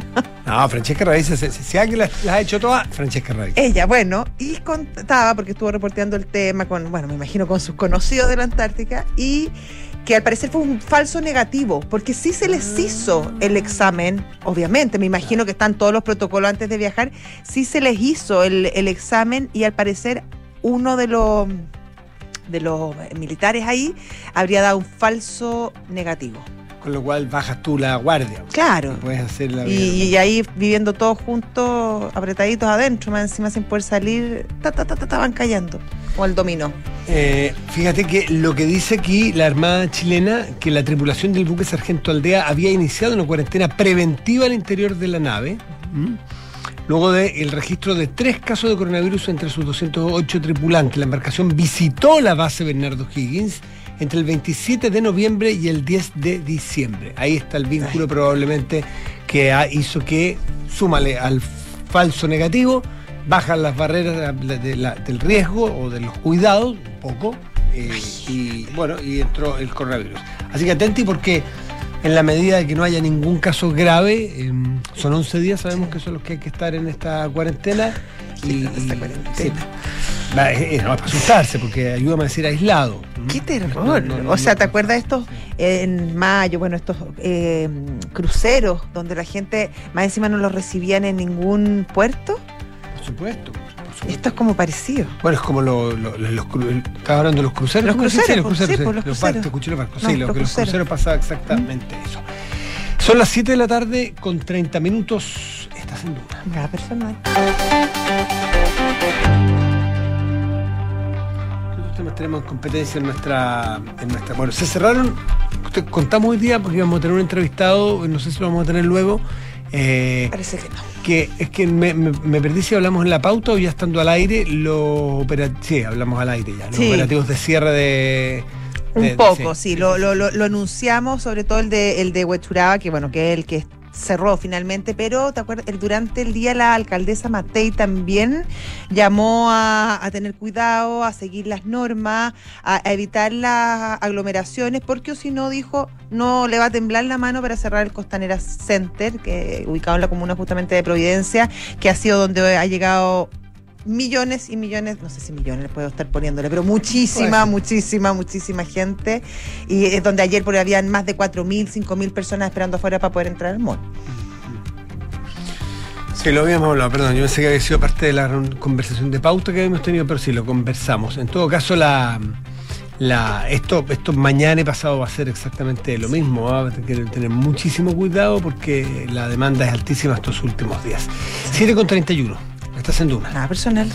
No, Francesca Ravizza, si, si alguien las, las ha hecho todas, Francesca Ravizza. Ella, bueno, y contaba, porque estuvo reporteando el tema con, bueno, me imagino con sus conocidos de la Antártica, y que al parecer fue un falso negativo, porque sí se les hizo el examen, obviamente, me imagino que están todos los protocolos antes de viajar, sí se les hizo el, el examen y al parecer uno de los... de los militares ahí, habría dado un falso negativo. Con lo cual bajas tú la guardia. Claro. Y puedes hacer la y, y ahí viviendo todos juntos, apretaditos adentro, más encima sin poder salir, ta, ta, ta, ta, ta, van cayendo. O el dominó. Eh, fíjate que lo que dice aquí la Armada chilena, que la tripulación del buque Sargento Aldea había iniciado una cuarentena preventiva al interior de la nave. ¿Mm? Luego del registro de tres casos de coronavirus entre sus doscientos ocho tripulantes. La embarcación visitó la base Bernardo Higgins entre el veintisiete de noviembre y el diez de diciembre. Ahí está el vínculo Ay. probablemente que hizo que, súmale al falso negativo, bajan las barreras de, de la, del riesgo o de los cuidados, un poco, eh, y bueno, y entró el coronavirus. Así que atenti porque... en la medida de que no haya ningún caso grave, eh, son once días, sabemos que son los que hay que estar en esta cuarentena. Y, esta cuarentena. Sí, va, eh, no va a asustarse porque ayúdame a decir aislado. ¡Qué terror! No, no, no, o sea, ¿te no, acuerdas de estos en mayo, bueno, estos eh, cruceros donde la gente más encima no los recibían en ningún puerto? Por supuesto. Esto es como parecido. Bueno, es como lo, lo, lo, los cruceros. ¿Estás hablando de los cruceros? Los cruceros, sí, los cruceros. Sí, sí, los los cruceros. barcos, te escuché los barcos. No, sí, lo los que cruceros. los cruceros pasaba exactamente mm. eso. Son las siete de la tarde con treinta minutos. Estás en Duna. Nada personal. ¿Qué temas tenemos en competencia en nuestra, en nuestra... Bueno, se cerraron... Contamos hoy día porque íbamos a tener un entrevistado, no sé si lo vamos a tener luego. Eh, Parece que no. que, es que me, me, me perdí si hablamos en la pauta o ya estando al aire, los operativos. Sí, hablamos al aire ya. Los Sí. operativos de cierre de. de- Un poco, sí, sí, lo, lo, lo, lo anunciamos, sobre todo el de el de Huechuraba, que bueno, que es el que cerró finalmente, pero ¿te acuerdas? El, durante el día la alcaldesa Matei también llamó a, a tener cuidado, a seguir las normas, a, a evitar las aglomeraciones, porque o si no, dijo, no le va a temblar la mano para cerrar el Costanera Center, que ubicado en la comuna justamente de Providencia, que ha sido donde ha llegado millones y millones, no sé si millones le puedo estar poniéndole, pero muchísima, Pues. muchísima, muchísima gente. Y es donde ayer por habían más de cuatro mil, cinco mil personas esperando afuera para poder entrar al mall. Sí, lo habíamos hablado, perdón, yo pensé que había sido parte de la conversación de pauta que habíamos tenido, pero sí, lo conversamos. En todo caso, la, la esto, esto mañana y pasado va a ser exactamente lo mismo, ¿ah? Hay que tener muchísimo cuidado porque la demanda es altísima estos últimos días. siete con treinta y uno, estás en Duna. Nada personal.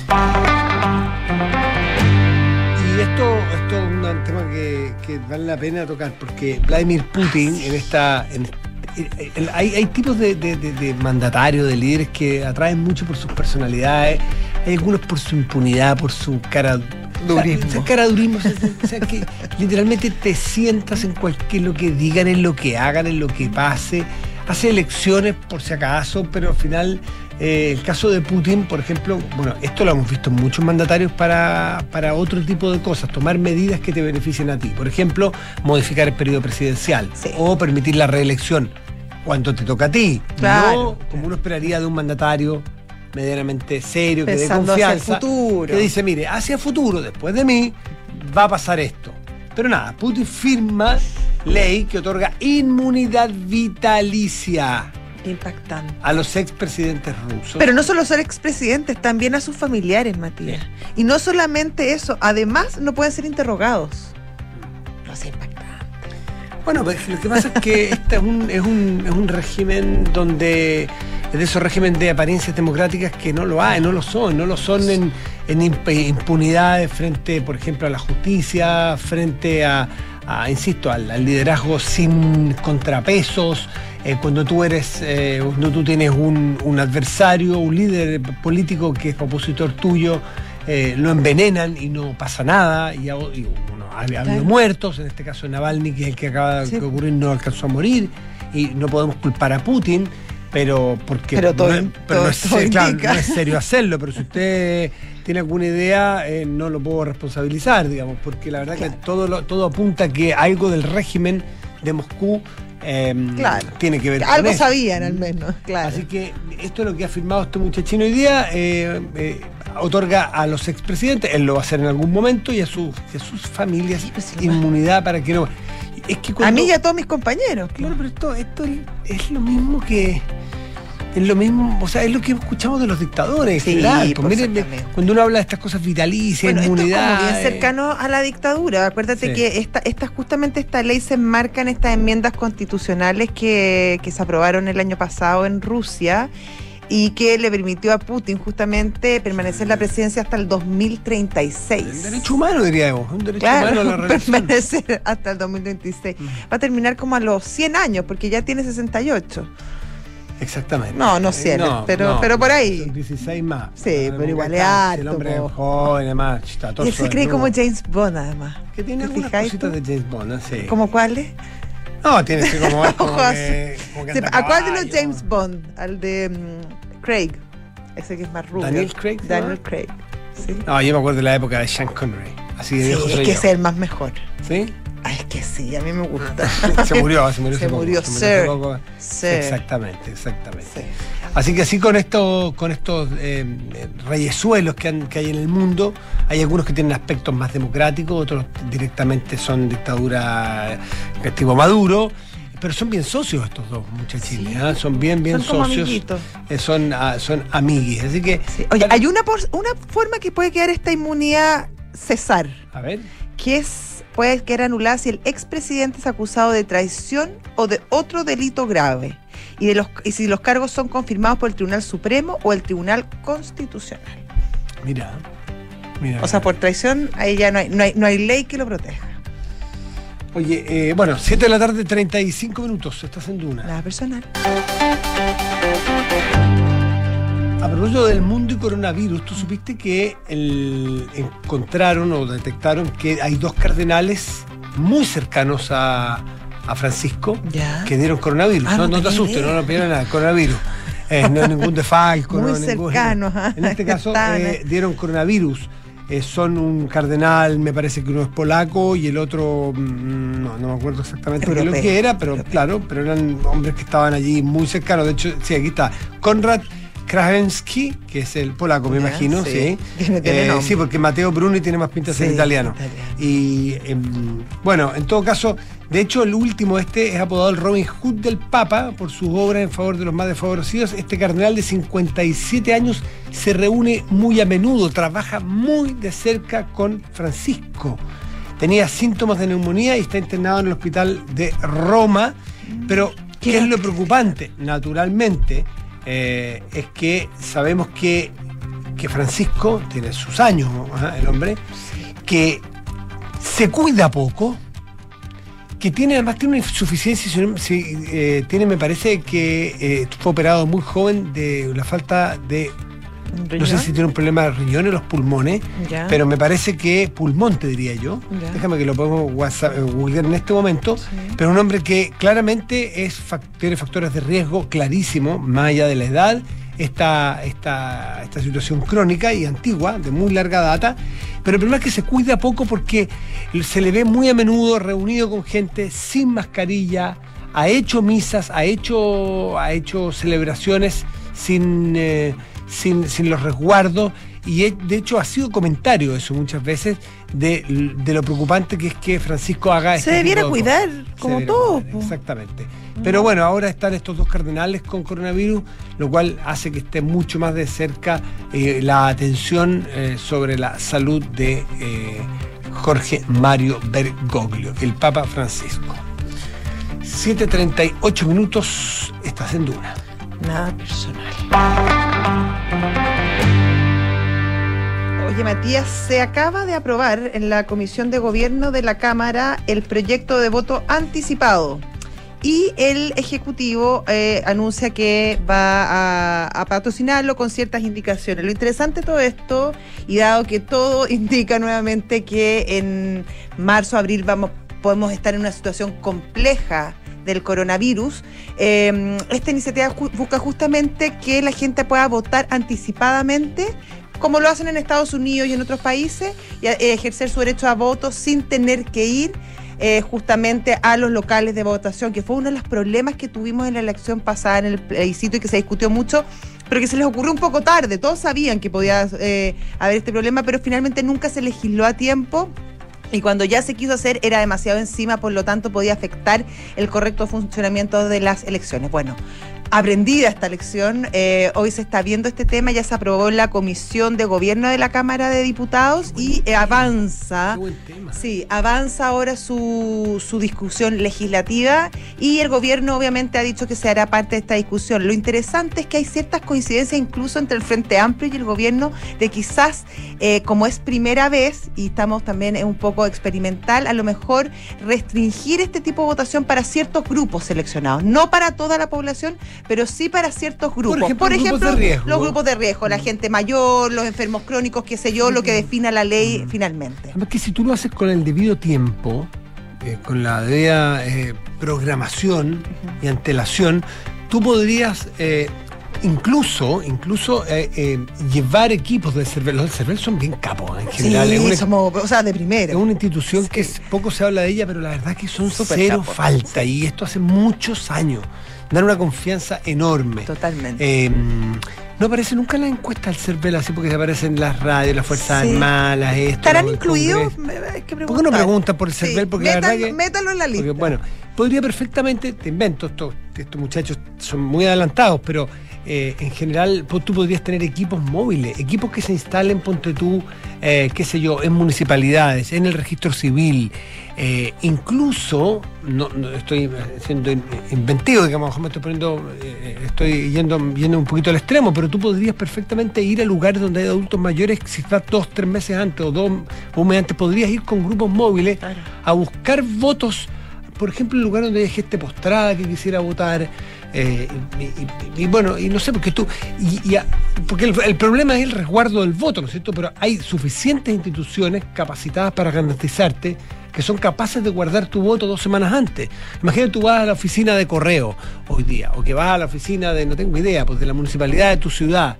Y esto, esto es un tema que, que vale la pena tocar, porque Vladimir Putin en esta... En, en- en- hay, hay tipos de, de- de- de mandatarios, de líderes que atraen mucho por sus personalidades, hay algunos por su impunidad, por su cara Durismo. O sea, cara durismo, o sea, o sea, que literalmente te sientas en cualquier lo que digan, en lo que hagan, en lo que pase. Hace elecciones por si acaso, pero al final eh, el caso de Putin, por ejemplo, bueno, esto lo hemos visto en muchos mandatarios para, para otro tipo de cosas, tomar medidas que te beneficien a ti. Por ejemplo, modificar el periodo presidencial Sí. o permitir la reelección cuando te toca a ti. Claro. No como uno esperaría de un mandatario medianamente serio, que dé Pensando hacia el confianza, futuro. que dice, mire, hacia futuro, después de mí, va a pasar esto. Pero nada, Putin firma ley que otorga inmunidad vitalicia Impactante. a los expresidentes rusos. Pero no solo son expresidentes, también a sus familiares, Matías. Y no solamente eso, además no pueden ser interrogados. No sé, impactante. Bueno, pues lo que pasa es que este es un, es un, es un régimen donde es de esos regímenes de apariencias democráticas que no lo hay, no lo son, no lo son en, en imp- impunidades frente, por ejemplo, a la justicia, frente a, a, insisto, al, al liderazgo sin contrapesos. Eh, cuando tú eres, eh, cuando tú tienes un, un adversario, un líder político que es opositor tuyo, eh, lo envenenan y no pasa nada, y, y bueno, ha, ha habido Claro. muertos, en este caso Navalny, que es el que acaba Sí. de ocurrir, no alcanzó a morir, y no podemos culpar a Putin, pero porque Pero todo- no, es- pero todo- no es, todo claro, indica. no es serio hacerlo, pero si usted tiene alguna idea, eh, no lo puedo responsabilizar, digamos, porque la verdad Claro. que todo, lo, todo apunta a que algo del régimen de Moscú eh, Claro. tiene que ver con Algo eso. sabían al menos, claro. Así que esto es lo que ha firmado este muchachino hoy día, eh, eh, otorga a los expresidentes, él lo va a hacer en algún momento, y a, sus y a sus familias pues sí, lo inmunidad para que no... Es que A cuando- mí y a todos mis compañeros. Claro, pero esto, esto es lo mismo que... Es lo mismo, o sea, es lo que escuchamos de los dictadores en Sí, general. pues, miren, exactamente. cuando uno habla de estas cosas vitalicias, Bueno, esto es inmunidad... como bien eh, cercano a la dictadura. Acuérdate Sí. que esta, esta, justamente esta ley se enmarca en estas enmiendas constitucionales que, que se aprobaron el año pasado en Rusia y que le permitió a Putin justamente permanecer en la presidencia hasta el dos mil treinta y seis. Un derecho humano, diríamos. Un derecho humano a la Claro, reelección. permanecer hasta el dos mil veintiséis. Va a terminar como a los cien años, porque ya tiene sesenta y ocho. Exactamente. No, no cien, pero- pero por ahí. Son dieciséis más. Sí, Ah, pero igual es está, El harto, hombre po. es joven, además. Está Y él torso se cree desnudo. como James Bond, además. Que tiene ¿Te algunas fijáis cositas tú? de James Bond, ¿no? Sí. ¿Como cuáles? No, tiene que como, como Ojos. que, como que Sí, anda ¿a cuál de los caballo. James Bond? Al de mm, Craig. Ese que es más rubio. ¿Daniel Craig, se Daniel llama? Craig. Sí. No, yo me acuerdo de la época de Sean Connery. Así de Sí, viejo es soy que yo. ese es el más mejor. ¿Sí? Ay, es que sí, a mí me gusta. Se murió, se murió Se hace poco, murió, hace sir. poco. Sí. Exactamente, exactamente. Sí. Así que así con esto, con estos eh, reyesuelos que, han- que hay en el mundo, hay algunos que tienen aspectos más democráticos, otros directamente son dictadura de tipo Maduro, pero son bien socios estos dos muchachines, Sí. ¿ah? Son bien, bien Son como socios, amiguitos. eh, son, ah, son amiguis, así que... Sí. Oye, hay una, por- una forma que puede quedar esta inmunidad cesar, A ver, que es puede quedar anulada si el expresidente es acusado de traición o de otro delito grave y de los y si los cargos son confirmados por el Tribunal Supremo o el Tribunal Constitucional. mira, mira. O sea, por traición ahí ya no hay, no hay, no hay ley que lo proteja. Oye, eh, bueno, siete de la tarde, treinta y cinco minutos, estás en Duna. Nada personal. propósito del mundo y coronavirus, tú supiste que el, encontraron o detectaron que hay dos cardenales muy cercanos a, a Francisco ¿Ya? que dieron coronavirus. Ah, no, no no te tenía asustes, idea. no, no pierdan nada, coronavirus. Eh, no es ningún defalco. Muy no, ningún- cercanos, ¿ah? En este caso Estaban eh, ahí. dieron coronavirus. Eh, son un cardenal, me parece que uno es polaco y el otro, mm, no, no me acuerdo exactamente qué es lo Europeo. que era, pero Europeo. claro, pero eran hombres que estaban allí muy cercanos. De hecho, sí, aquí está, Konrad Krajewski, que es el polaco, me Ya, imagino, sí. sí. Tiene- tiene Eh, nombre. sí, porque Matteo Bruni tiene más pinta de ser Sí, italiano. italiano. Y em, bueno, en todo caso, de hecho, el último este es apodado el Robin Hood del Papa por sus obras en favor de los más desfavorecidos. Este cardenal de cincuenta y siete años se reúne muy a menudo, trabaja muy de cerca con Francisco. Tenía síntomas de neumonía y está internado en el hospital de Roma. Pero, ¿qué es lo preocupante? Naturalmente, eh, es que sabemos que, que Francisco tiene sus años, ¿no? Ajá, el hombre, que se cuida poco, que tiene además tiene una insuficiencia, si no- si, eh, tiene, me parece que eh, fue operado muy joven de la falta de, no sé si tiene un problema de riñones, los pulmones, Ya. pero me parece que pulmón, te diría yo. Ya. Déjame que lo podemos WhatsApp, eh, googlear en este momento, Sí. pero un hombre que claramente es, fac- tiene factores de riesgo clarísimo, más allá de la edad, esta, esta, esta situación crónica y antigua, de muy larga data, pero el problema es que se cuida poco porque se le ve muy a menudo reunido con gente sin mascarilla, ha hecho misas, ha hecho, ha hecho celebraciones sin, eh, sin, sin los resguardos, y he- de hecho ha sido comentario eso muchas veces de, de lo preocupante que es que Francisco haga Se este debiera tipo de cuidar, cosas. Se como debiera todo, cuidar, po. exactamente. Pero bueno, ahora están estos dos cardenales con coronavirus, lo cual hace que esté mucho más de cerca eh, la atención eh, sobre la salud de eh, Jorge Mario Bergoglio, el Papa Francisco. siete treinta y ocho minutos, estás en Duna. Nada personal. Oye, Matías, se acaba de aprobar en la Comisión de Gobierno de la Cámara el proyecto de voto anticipado. Y el Ejecutivo eh, anuncia que va a, a patrocinarlo con ciertas indicaciones. Lo interesante de todo esto, y dado que todo indica nuevamente que en marzo, abril vamos, podemos estar en una situación compleja del coronavirus, eh, esta iniciativa ju- busca justamente que la gente pueda votar anticipadamente, como lo hacen en Estados Unidos y en otros países, y a- eh, ejercer su derecho a voto sin tener que ir eh, justamente a los locales de votación, que fue uno de los problemas que tuvimos en la elección pasada, en el plebiscito, y que se discutió mucho, pero que se les ocurrió un poco tarde. Todos sabían que podía eh, haber este problema, pero finalmente nunca se legisló a tiempo. Y cuando ya se quiso hacer era demasiado encima, por lo tanto podía afectar el correcto funcionamiento de las elecciones. Bueno, aprendida esta lección, eh, hoy se está viendo este tema, ya se aprobó en la Comisión de Gobierno de la Cámara de Diputados y eh, avanza. Qué buen tema. Sí, avanza ahora su, su discusión legislativa y el gobierno obviamente ha dicho que se hará parte de esta discusión. Lo interesante es que hay ciertas coincidencias incluso entre el Frente Amplio y el gobierno de quizás, eh, como es primera vez y estamos también en un poco experimental, a lo mejor restringir este tipo de votación para ciertos grupos seleccionados, no para toda la población, pero sí para ciertos grupos. ejemplo, grupos de riesgo. los grupos de riesgo, la gente mayor, los enfermos crónicos, qué sé yo, lo que defina la ley finalmente. Además que si tú lo haces con el debido tiempo, eh, con la debida eh, programación y antelación, tú podrías eh, incluso, incluso eh, eh, llevar equipos del CERVEL. Los del CERVEL son bien capos en general. Sí, es, una, somos, o sea, de primera. es una institución Sí. que es- poco se habla de ella, pero la verdad que son Súper cero capos, falta. Y esto hace muchos años. Dan una confianza enorme. Totalmente. Eh, no aparece nunca en la encuesta del CERVEL, así porque aparecen las radios, las Fuerzas Sí. Armadas, las esto. ¿Estarán el incluidos? Congreso. Me- hay que ¿Por qué no preguntan por el Sí, CERVEL? Porque la métanlo, verdad que. métanlo en la lista. Porque, bueno, podría perfectamente, te invento, estos, estos muchachos son muy adelantados, pero eh, en general po- tú podrías tener equipos móviles, equipos que se instalen, ponte tú, eh, qué sé yo, en municipalidades, en el registro civil, eh, incluso, no, no estoy siendo in- inventivo, digamos, a lo mejor me estoy poniendo, eh, estoy yendo, yendo un poquito al extremo, pero tú podrías perfectamente ir a lugares donde hay adultos mayores, si estás dos, tres meses antes o dos o un mes antes, podrías ir con grupos móviles Claro. a buscar votos, por ejemplo, en lugares donde hay gente postrada que quisiera votar, Eh, y, y, y bueno, y no sé, porque tú. Y, y a, porque el, el problema es el resguardo del voto, ¿no es cierto? Pero hay suficientes instituciones capacitadas para garantizarte que son capaces de guardar tu voto dos semanas antes. Imagínate, tú vas a la oficina de correo hoy día, o que vas a la oficina de, no tengo idea, pues de la municipalidad de tu ciudad.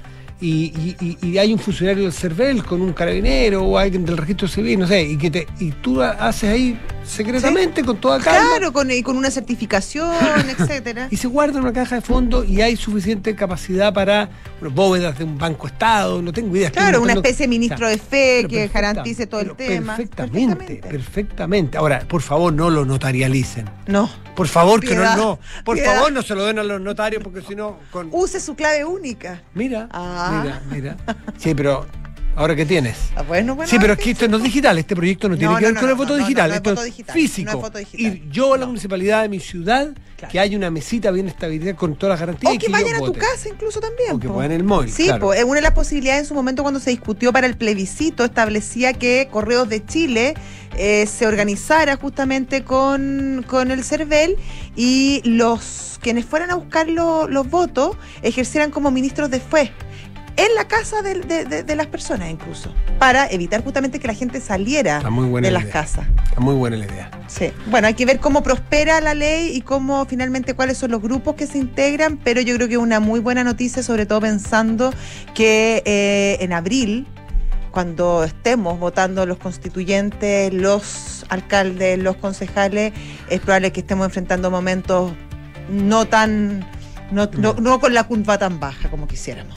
Y, y, y hay un funcionario del CERVEL con un carabinero o alguien del registro civil, no sé, y que te y tú haces ahí secretamente, ¿sí? Con toda calma. Claro, con, y con una certificación, etcétera. Y se guarda en una caja de fondo y hay suficiente capacidad para bueno, bóvedas de un banco estado, no tengo idea. Claro, una especie de ministro, o sea, de fe que perfecta, garantice todo el tema. Perfectamente, perfectamente, perfectamente. Ahora, por favor, no lo notarialicen. No. Por favor, Piedad, que no, no. Por piedad. favor, no se lo den a los notarios porque si no... Con... Use su clave única. Mira, ah. mira, mira. Sí, pero... ¿Ahora qué tienes? Ah, bueno, bueno, sí, pero es que esto no es digital, este proyecto no, no tiene no, que ver no, con el voto no, digital, no, no, esto es voto es digital, físico. No es foto digital. Ir yo a la municipalidad de mi ciudad, claro. Que haya una mesita bien estabilidad con todas las garantías. O que, que vayan a vote. tu casa incluso también. O que po. puedan el móvil. Sí, claro. po, una de las posibilidades en su momento cuando se discutió para el plebiscito establecía que Correos de Chile eh, se organizara justamente con, con el CERVEL y los quienes fueran a buscar lo, los votos ejercieran como ministros de fe. En la casa de, de, de, de las personas incluso, para evitar justamente que la gente saliera de las idea. casas. Está muy buena la idea. Sí, bueno, hay que ver cómo prospera la ley y cómo finalmente cuáles son los grupos que se integran, pero yo creo que es una muy buena noticia, sobre todo pensando que eh, en abril, cuando estemos votando los constituyentes, los alcaldes, los concejales, es probable que estemos enfrentando momentos no tan, no, no, no con la curva tan baja como quisiéramos.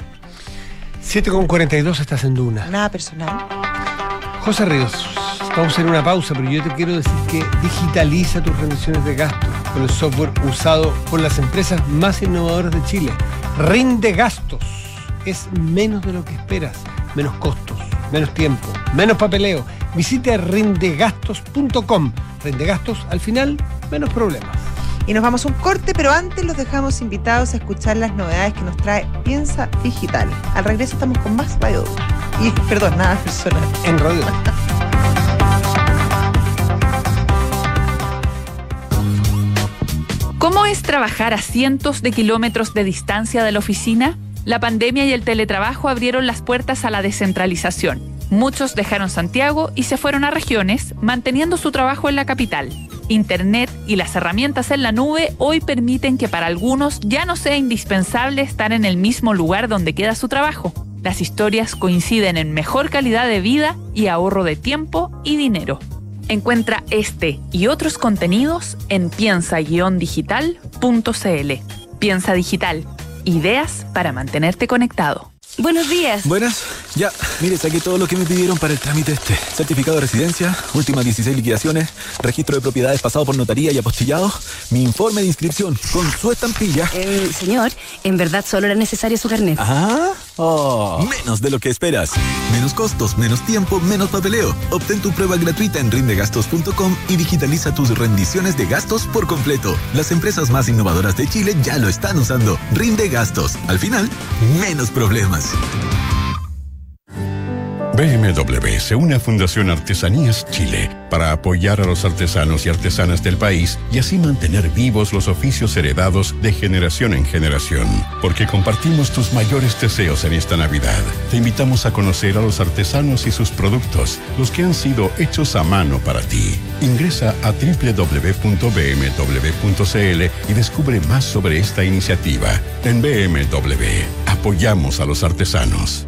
siete con cuarenta y dos estás en Duna. Nada personal. José Ríos, vamos a hacer una pausa, pero yo te quiero decir que digitaliza tus rendiciones de gastos con el software usado por las empresas más innovadoras de Chile. Rinde Gastos. Es menos de lo que esperas. Menos costos, menos tiempo, menos papeleo. Visite rinde gastos punto com. Rinde Gastos, al final, menos problemas. Y nos vamos a un corte, pero antes los dejamos invitados a escuchar las novedades que nos trae Piensa Digital. Al regreso estamos con más Radio Duna. Y, perdón, nada personal. En Radio Duna. ¿Cómo es trabajar a cientos de kilómetros de distancia de la oficina? La pandemia y el teletrabajo abrieron las puertas a la descentralización. Muchos dejaron Santiago y se fueron a regiones, manteniendo su trabajo en la capital. Internet y las herramientas en la nube hoy permiten que para algunos ya no sea indispensable estar en el mismo lugar donde queda su trabajo. Las historias coinciden en mejor calidad de vida y ahorro de tiempo y dinero. Encuentra este y otros contenidos en piensa guion digital punto c l. Piensa Digital. Ideas para mantenerte conectado. Buenos días. Buenas. Ya, mire, saqué todo lo que me pidieron para el trámite este. Certificado de residencia, últimas dieciséis liquidaciones, registro de propiedades pasado por notaría y apostillado, mi informe de inscripción con su estampilla. Eh, señor, en verdad solo era necesario su carnet. ¿Ah? Oh. Menos de lo que esperas. Menos costos, menos tiempo, menos papeleo. Obtén tu prueba gratuita en rinde gastos punto com y digitaliza tus rendiciones de gastos por completo. Las empresas más innovadoras de Chile ya lo están usando. Rinde Gastos. Al final, menos problemas. B M W se une a Fundación Artesanías Chile para apoyar a los artesanos y artesanas del país y así mantener vivos los oficios heredados de generación en generación. Porque compartimos tus mayores deseos en esta Navidad. Te invitamos a conocer a los artesanos y sus productos, los que han sido hechos a mano para ti. Ingresa a doble u doble u doble u punto b m w punto c l y descubre más sobre esta iniciativa. En B M W, apoyamos a los artesanos.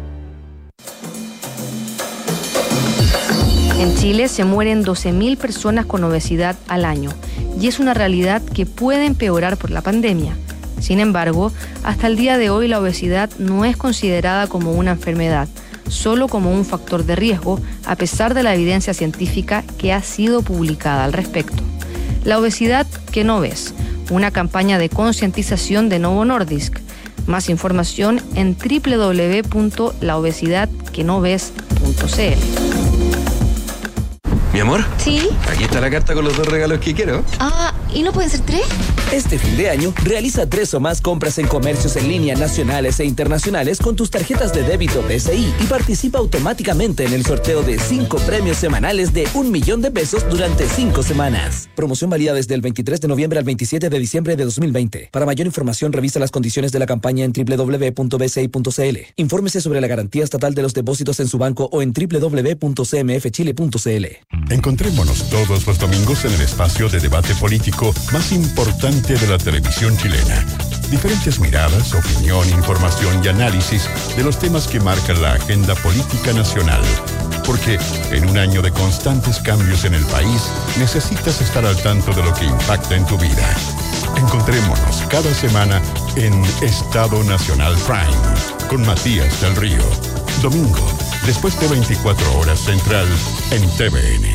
En Chile se mueren doce mil personas con obesidad al año y es una realidad que puede empeorar por la pandemia. Sin embargo, hasta el día de hoy la obesidad no es considerada como una enfermedad, solo como un factor de riesgo, a pesar de la evidencia científica que ha sido publicada al respecto. La obesidad que no ves, una campaña de concientización de Novo Nordisk. Más información en doble u doble u doble u punto la obesidad que no ves punto c l. Mi amor. ¿Sí? Aquí está la carta con los dos regalos que quiero. Ah, ¿y no pueden ser tres? Este fin de año, realiza tres o más compras en comercios en línea nacionales e internacionales con tus tarjetas de débito P S I y participa automáticamente en el sorteo de cinco premios semanales de un millón de pesos durante cinco semanas. Promoción válida desde el veintitrés de noviembre al veintisiete de diciembre de dos mil veinte. Para mayor información, revisa las condiciones de la campaña en doble u doble u doble u punto b s i punto c l. Infórmese sobre la garantía estatal de los depósitos en su banco o en doble u doble u doble u punto c m f chile punto c l. Encontrémonos todos los domingos en el espacio de debate político más importante de la televisión chilena. Diferentes miradas, opinión, información y análisis de los temas que marcan la agenda política nacional. Porque en un año de constantes cambios en el país, necesitas estar al tanto de lo que impacta en tu vida. Encontrémonos cada semana en Estado Nacional Prime, con Matías del Río. Domingo, después de veinticuatro horas central, en T V N.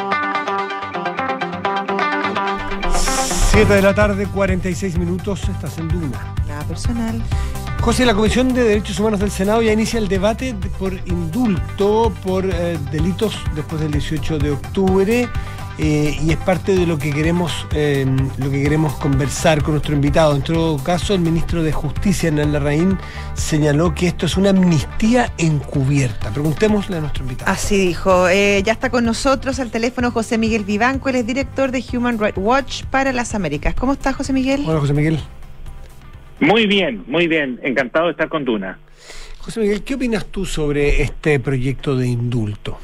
siete de la tarde, cuarenta y seis minutos, estás en Duna. Nada personal. José, la Comisión de Derechos Humanos del Senado ya inicia el debate de, por indulto por eh, delitos después del dieciocho de octubre. Eh, y es parte de lo que queremos eh, lo que queremos conversar con nuestro invitado. En todo caso, el ministro de Justicia, Hernán Larraín, señaló que esto es una amnistía encubierta. Preguntémosle a nuestro invitado. Así dijo. Eh, ya está con nosotros al teléfono José Miguel Vivanco, él es director de Human Rights Watch para las Américas. ¿Cómo estás, José Miguel? Hola, José Miguel. Muy bien, muy bien. Encantado de estar con Duna. José Miguel, ¿qué opinas tú sobre este proyecto de indulto?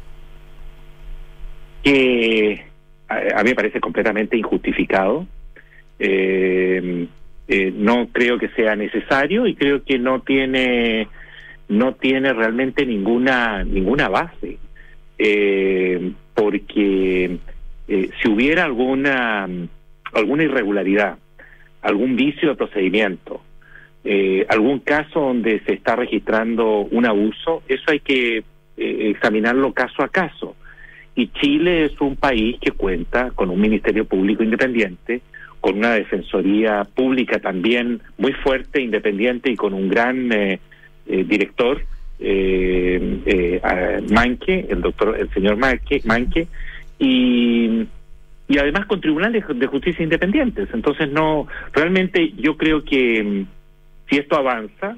Que a, a mí me parece completamente injustificado. Eh, eh, no creo que sea necesario y creo que no tiene no tiene realmente ninguna ninguna base, eh, porque eh, si hubiera alguna alguna irregularidad, algún vicio de procedimiento, eh, algún caso donde se está registrando un abuso, eso hay que eh, examinarlo caso a caso. Y Chile es un país que cuenta con un Ministerio Público independiente, con una Defensoría Pública también muy fuerte, independiente y con un gran eh, eh, director, eh, eh, Manque, el doctor, el señor Manque, Manque y, y además con tribunales de justicia independientes. Entonces, no, realmente yo creo que si esto avanza,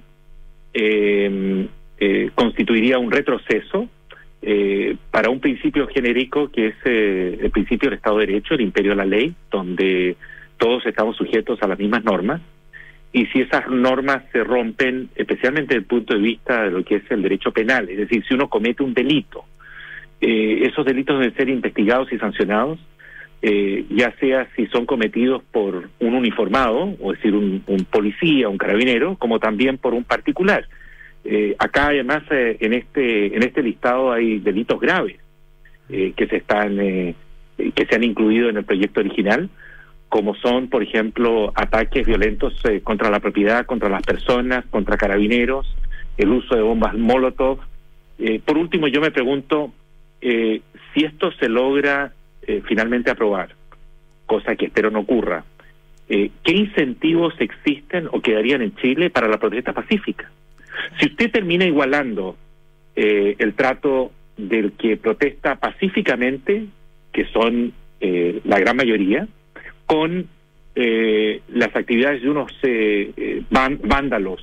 eh, eh, constituiría un retroceso Eh, para un principio genérico que es eh, el principio del Estado de Derecho, el imperio de la ley, donde todos estamos sujetos a las mismas normas, y si esas normas se rompen, especialmente desde el punto de vista de lo que es el derecho penal, es decir, si uno comete un delito, eh, esos delitos deben ser investigados y sancionados, eh, ya sea si son cometidos por un uniformado, o es decir, un, un policía, un carabinero, como también por un particular. Eh, acá además eh, en este en este listado hay delitos graves eh, que se están eh, que se han incluido en el proyecto original, como son, por ejemplo, ataques violentos eh, contra la propiedad, contra las personas, contra carabineros, el uso de bombas Molotov. Eh, por último, yo me pregunto eh, si esto se logra eh, finalmente aprobar, cosa que espero no ocurra. Eh, ¿Qué incentivos existen o quedarían en Chile para la protesta pacífica? Si usted termina igualando eh, el trato del que protesta pacíficamente, que son eh, la gran mayoría, con eh, las actividades de unos eh, vándalos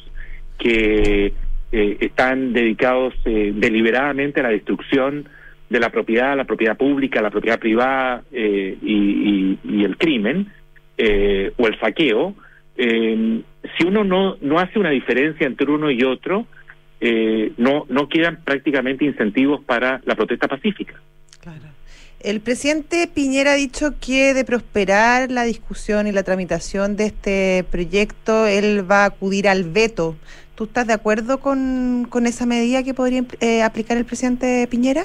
que eh, están dedicados eh, deliberadamente a la destrucción de la propiedad, la propiedad pública, la propiedad privada eh, y, y, y el crimen, eh, o el saqueo, Eh, si uno no no hace una diferencia entre uno y otro, eh, no no quedan prácticamente incentivos para la protesta pacífica. Claro. El presidente Piñera ha dicho que de prosperar la discusión y la tramitación de este proyecto, él va a acudir al veto. ¿Tú estás de acuerdo con, con esa medida que podría eh, aplicar el presidente Piñera?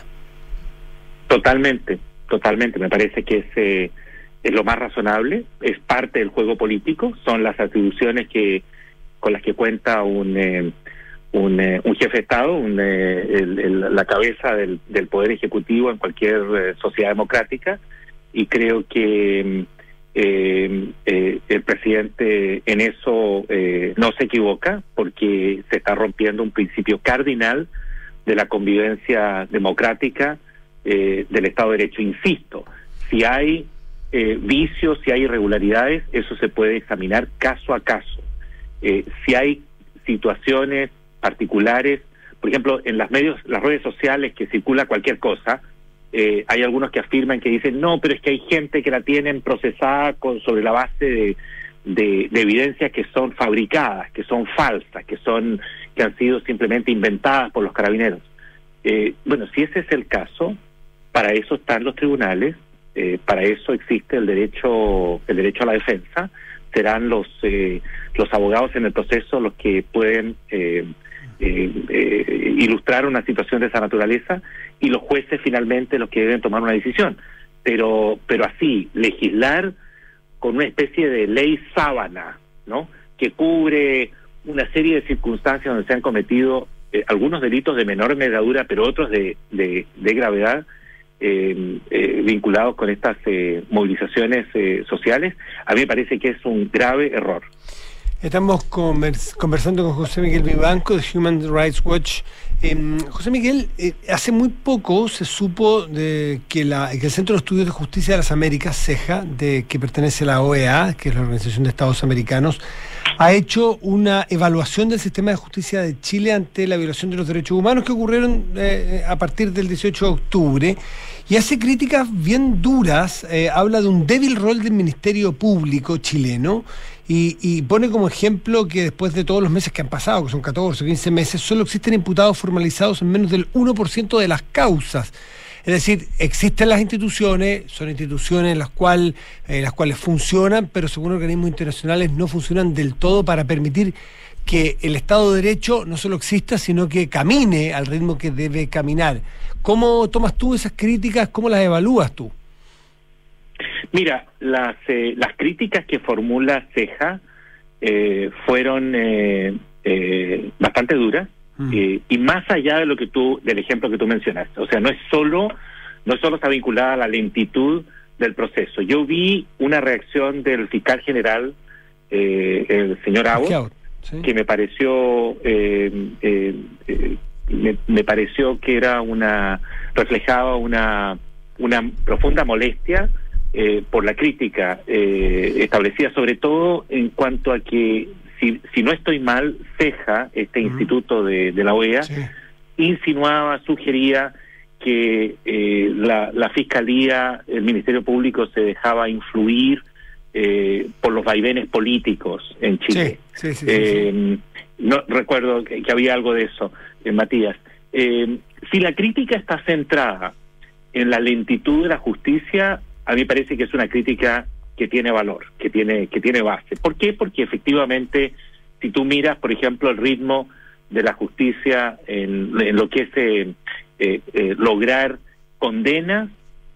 Totalmente, totalmente. Me parece que es... Eh, es lo más razonable, es parte del juego político, son las atribuciones que con las que cuenta un eh, un, eh, un jefe de Estado, un, eh, el, el, la cabeza del, del Poder Ejecutivo en cualquier eh, sociedad democrática, y creo que eh, eh, el presidente en eso eh, no se equivoca, porque se está rompiendo un principio cardinal de la convivencia democrática eh, del Estado de Derecho. Insisto, si hay eh, vicios, si hay irregularidades, eso se puede examinar caso a caso. Eh, si hay situaciones particulares, por ejemplo, en las medios, las redes sociales que circula cualquier cosa, eh, hay algunos que afirman que dicen, no, pero es que hay gente que la tienen procesada con, sobre la base de, de, de evidencias que son fabricadas, que son falsas, que son que han sido simplemente inventadas por los carabineros. Eh, bueno, si ese es el caso, para eso están los tribunales, eh, para eso existe el derecho, el derecho a la defensa. Serán los eh, los abogados en el proceso los que pueden eh, eh, eh, ilustrar una situación de esa naturaleza, y los jueces finalmente los que deben tomar una decisión. Pero pero así, legislar con una especie de ley sábana, ¿no?, que cubre una serie de circunstancias donde se han cometido eh, algunos delitos de menor envergadura, pero otros de, de, de gravedad, eh, eh, vinculados con estas eh, movilizaciones eh, sociales, a mí me parece que es un grave error. Estamos convers conversando con José Miguel Vivanco de Human Rights Watch. Eh, José Miguel, eh, hace muy poco se supo de que, la, que el Centro de Estudios de Justicia de las Américas, CEJA, de que pertenece a la O E A, que es la Organización de Estados Americanos, ha hecho una evaluación del sistema de justicia de Chile ante la violación de los derechos humanos que ocurrieron eh, a partir del dieciocho de octubre, y hace críticas bien duras, eh, habla de un débil rol del Ministerio Público chileno, y, y pone como ejemplo que después de todos los meses que han pasado, que son catorce o quince meses, solo existen imputados formalizados en menos del uno por ciento de las causas. Es decir, existen las instituciones, son instituciones las, cual, eh, las cuales funcionan, pero según organismos internacionales no funcionan del todo para permitir que el Estado de Derecho no solo exista, sino que camine al ritmo que debe caminar. ¿Cómo tomas tú esas críticas? ¿Cómo las evalúas tú? Mira, las eh, las críticas que formula CEJA eh, fueron eh, eh, bastante duras. Eh, y más allá de lo que tú, del ejemplo que tú mencionaste, o sea, no es solo, no solo está vinculada a la lentitud del proceso. Yo vi una reacción del fiscal general, eh, el señor Abbott, ¿sí?, que me pareció, eh, eh, eh, me, me pareció que era una, reflejaba una, una profunda molestia eh, por la crítica eh, establecida, sobre todo en cuanto a que Si, si no estoy mal, CEJA, este uh-huh. instituto de, de la O E A, sí, insinuaba, sugería que eh, la, la Fiscalía, el Ministerio Público se dejaba influir eh, por los vaivenes políticos en Chile. Sí, sí, sí, eh, sí, sí. No recuerdo que, que había algo de eso, eh, Matías. Eh, si la crítica está centrada en la lentitud de la justicia, a mí me parece que es una crítica que tiene valor, que tiene que tiene base. ¿Por qué? Porque efectivamente, si tú miras, por ejemplo, el ritmo de la justicia en, en lo que es eh, eh, eh, lograr condenas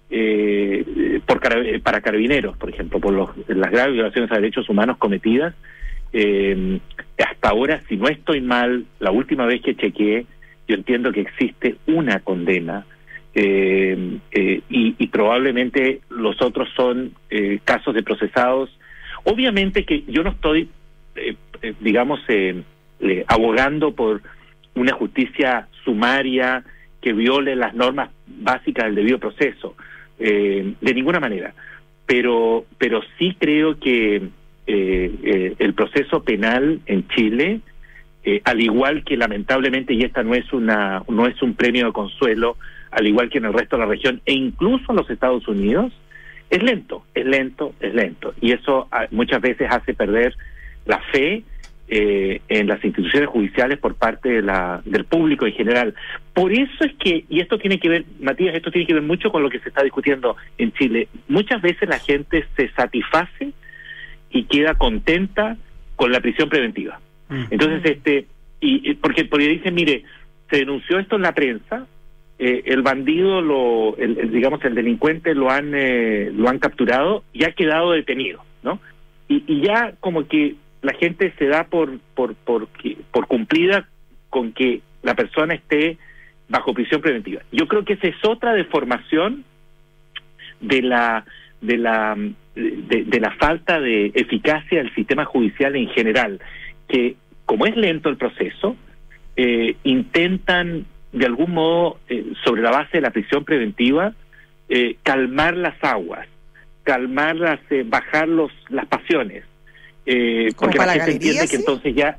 eh, por para carabineros, por ejemplo, por los, las graves violaciones a derechos humanos cometidas, eh, hasta ahora, si no estoy mal, la última vez que chequeé, yo entiendo que existe una condena. Eh, eh, y, y probablemente los otros son eh, casos de procesados. Obviamente que yo no estoy, eh, eh, digamos, eh, eh, abogando por una justicia sumaria que viole las normas básicas del debido proceso, eh, de ninguna manera. Pero, pero sí creo que eh, eh, el proceso penal en Chile, eh, al igual que lamentablemente, y esta no es una, no es un premio de consuelo, al igual que en el resto de la región e incluso en los Estados Unidos, es lento, es lento, es lento. Y eso a, muchas veces hace perder la fe eh, en las instituciones judiciales por parte de la, del público en general. Por eso es que, y esto tiene que ver, Matías, esto tiene que ver mucho con lo que se está discutiendo en Chile, muchas veces la gente se satisface y queda contenta con la prisión preventiva. Mm. Entonces, este, y, y porque, porque dicen, mire, se denunció esto en la prensa, Eh, el bandido, lo, el, el, digamos, el delincuente lo han eh, lo han capturado y ha quedado detenido, ¿no? Y, y ya como que la gente se da por por por, que, por cumplida con que la persona esté bajo prisión preventiva. Yo creo que esa es otra deformación de la de la de, de la falta de eficacia del sistema judicial en general, que como es lento el proceso, eh, intentan de algún modo, eh, sobre la base de la prisión preventiva, eh, calmar las aguas, calmar las, eh, bajar los, las pasiones. Eh, porque la gente entiende que entonces ya...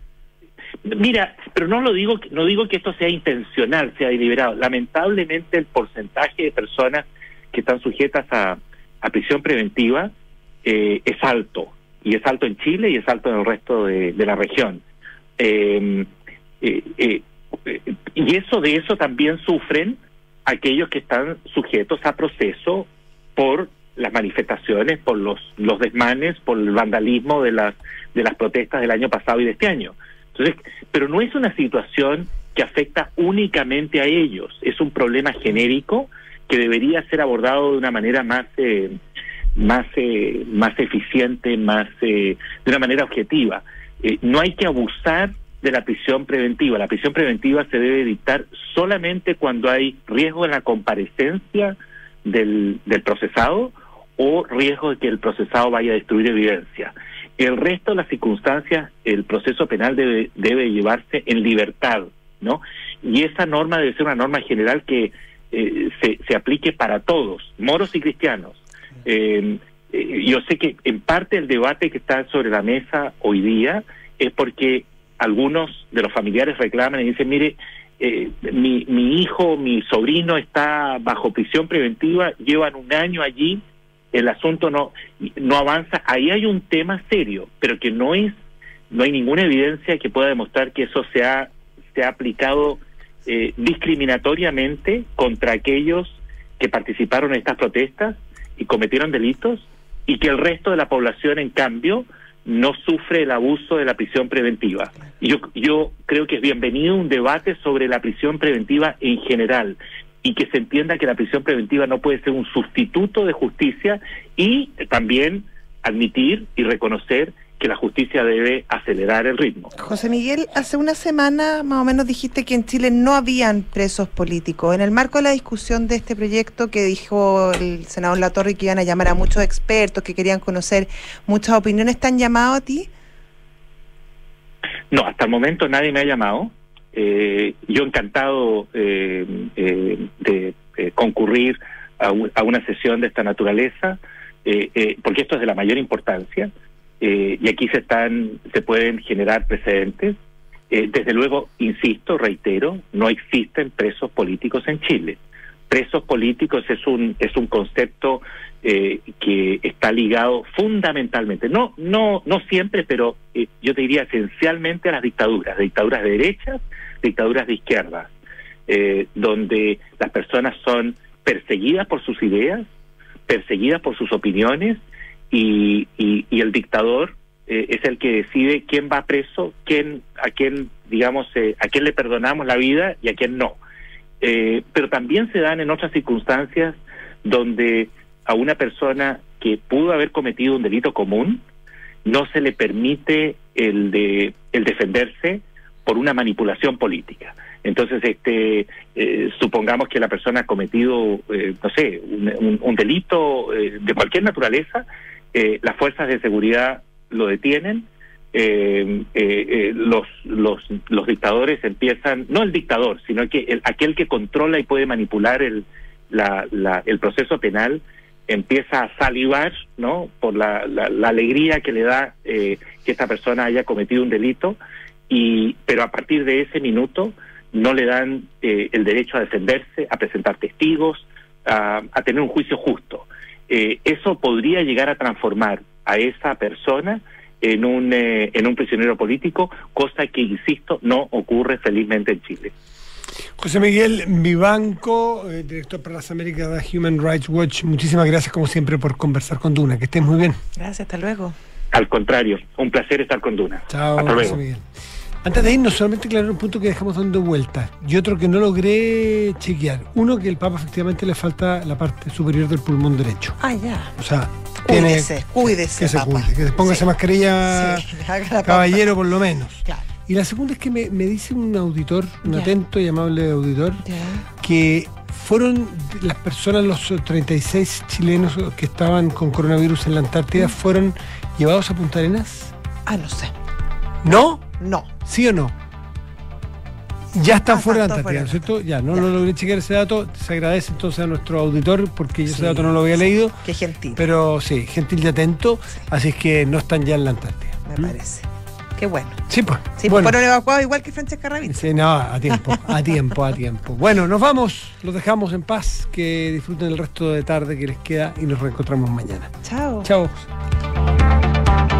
Mira, pero no lo digo, no digo que esto sea intencional, sea deliberado. Lamentablemente el porcentaje de personas que están sujetas a, a prisión preventiva eh, es alto, y es alto en Chile y es alto en el resto de, de la región. Eh, eh, eh, eh, y eso de eso también sufren aquellos que están sujetos a proceso por las manifestaciones, por los los desmanes, por el vandalismo de las de las protestas del año pasado y de este año. Entonces, pero no es una situación que afecta únicamente a ellos, es un problema genérico que debería ser abordado de una manera más eh, más eh, más eficiente, más eh, de una manera objetiva. Eh, no hay que abusar de la prisión preventiva. La prisión preventiva se debe dictar solamente cuando hay riesgo en la comparecencia del, del procesado o riesgo de que el procesado vaya a destruir evidencia. El resto de las circunstancias, el proceso penal debe, debe llevarse en libertad, ¿no? Y esa norma debe ser una norma general que eh, se, se aplique para todos, moros y cristianos. Eh, eh, yo sé que en parte el debate que está sobre la mesa hoy día es porque algunos de los familiares reclaman y dicen, mire, eh, mi, mi hijo, mi sobrino está bajo prisión preventiva, llevan un año allí, el asunto no no avanza. Ahí hay un tema serio, pero que no es, no hay ninguna evidencia que pueda demostrar que eso se ha, se ha aplicado eh, discriminatoriamente contra aquellos que participaron en estas protestas y cometieron delitos, y que el resto de la población, en cambio, no sufre el abuso de la prisión preventiva. Yo, yo creo que es bienvenido un debate sobre la prisión preventiva en general, y que se entienda que la prisión preventiva no puede ser un sustituto de justicia, y también admitir y reconocer que la justicia debe acelerar el ritmo. José Miguel, hace una semana más o menos dijiste que en Chile no habían presos políticos. En el marco de la discusión de este proyecto que dijo el senador Latorre que iban a llamar a muchos expertos, que querían conocer muchas opiniones, ¿te han llamado a ti? No, hasta el momento nadie me ha llamado. Eh, yo encantado eh, eh, de eh, concurrir a, un, a una sesión de esta naturaleza, eh, eh, porque esto es de la mayor importancia. Eh, y aquí se están, se pueden generar precedentes. Eh, desde luego, insisto, reitero, no existen presos políticos en Chile. Presos políticos es un es un concepto eh, que está ligado fundamentalmente, no no no siempre, pero eh, yo te diría esencialmente a las dictaduras, dictaduras de derechas, dictaduras de izquierdas, eh, donde las personas son perseguidas por sus ideas, perseguidas por sus opiniones, Y, y, y el dictador eh, es el que decide quién va preso, quién, a quién, digamos, eh, a quién le perdonamos la vida y a quién no. Eh, pero también se dan en otras circunstancias donde a una persona que pudo haber cometido un delito común no se le permite el de el defenderse por una manipulación política. Entonces, este, eh, supongamos que la persona ha cometido, eh, no sé, un, un, un delito eh, de cualquier naturaleza. Eh, las fuerzas de seguridad lo detienen, eh, eh, eh, los, los los dictadores empiezan, no el dictador, sino que el, aquel que controla y puede manipular el la, la, el proceso penal, empieza a salivar, ¿no?, por la, la, la alegría que le da eh, que esta persona haya cometido un delito, y pero a partir de ese minuto no le dan eh, el derecho a defenderse, a presentar testigos, a, a tener un juicio justo. Eh, eso podría llegar a transformar a esa persona en un eh, en un prisionero político, cosa que, insisto, no ocurre felizmente en Chile. José Miguel Vivanco, eh, director para las Américas de Human Rights Watch, muchísimas gracias como siempre por conversar con Duna, que estés muy bien. Gracias, hasta luego. Al contrario, un placer estar con Duna. Chao, hasta José luego. Miguel. Antes de irnos, solamente aclarar un punto que dejamos dando vueltas y otro que no logré chequear. Uno, que el Papa efectivamente le falta la parte superior del pulmón derecho. Ah, ya. O sea, cuídese, tiene, cuídese, que se Papa. cuide, que se ponga Sí. esa mascarilla, Sí, haga la caballero, papa. por lo menos. Claro. Y la segunda es que me, me dice un auditor, un Ya. atento y amable auditor, Ya. que fueron las personas, los treinta y seis chilenos que estaban con coronavirus en la Antártida, fueron llevados a Punta Arenas. Ah, no sé. ¿No? No. ¿Sí o no? Ya están Ah, fuera de la están Antártida, ¿no es fuera. cierto? Ya, no Ya. lo logré chequear ese dato. Se agradece entonces a nuestro auditor porque yo Sí, ese dato no lo había leído. Qué gentil, Pero sí, gentil y atento. Así es que no están ya en la Antártida. me parece. Qué bueno. Sí, pues. Sí, bueno. pues fueron evacuados igual que Francesca Ravizza. Sí, no, a tiempo, a tiempo, a tiempo. Bueno, nos vamos, los dejamos en paz, que disfruten el resto de tarde que les queda y nos reencontramos mañana. Chao. Chao.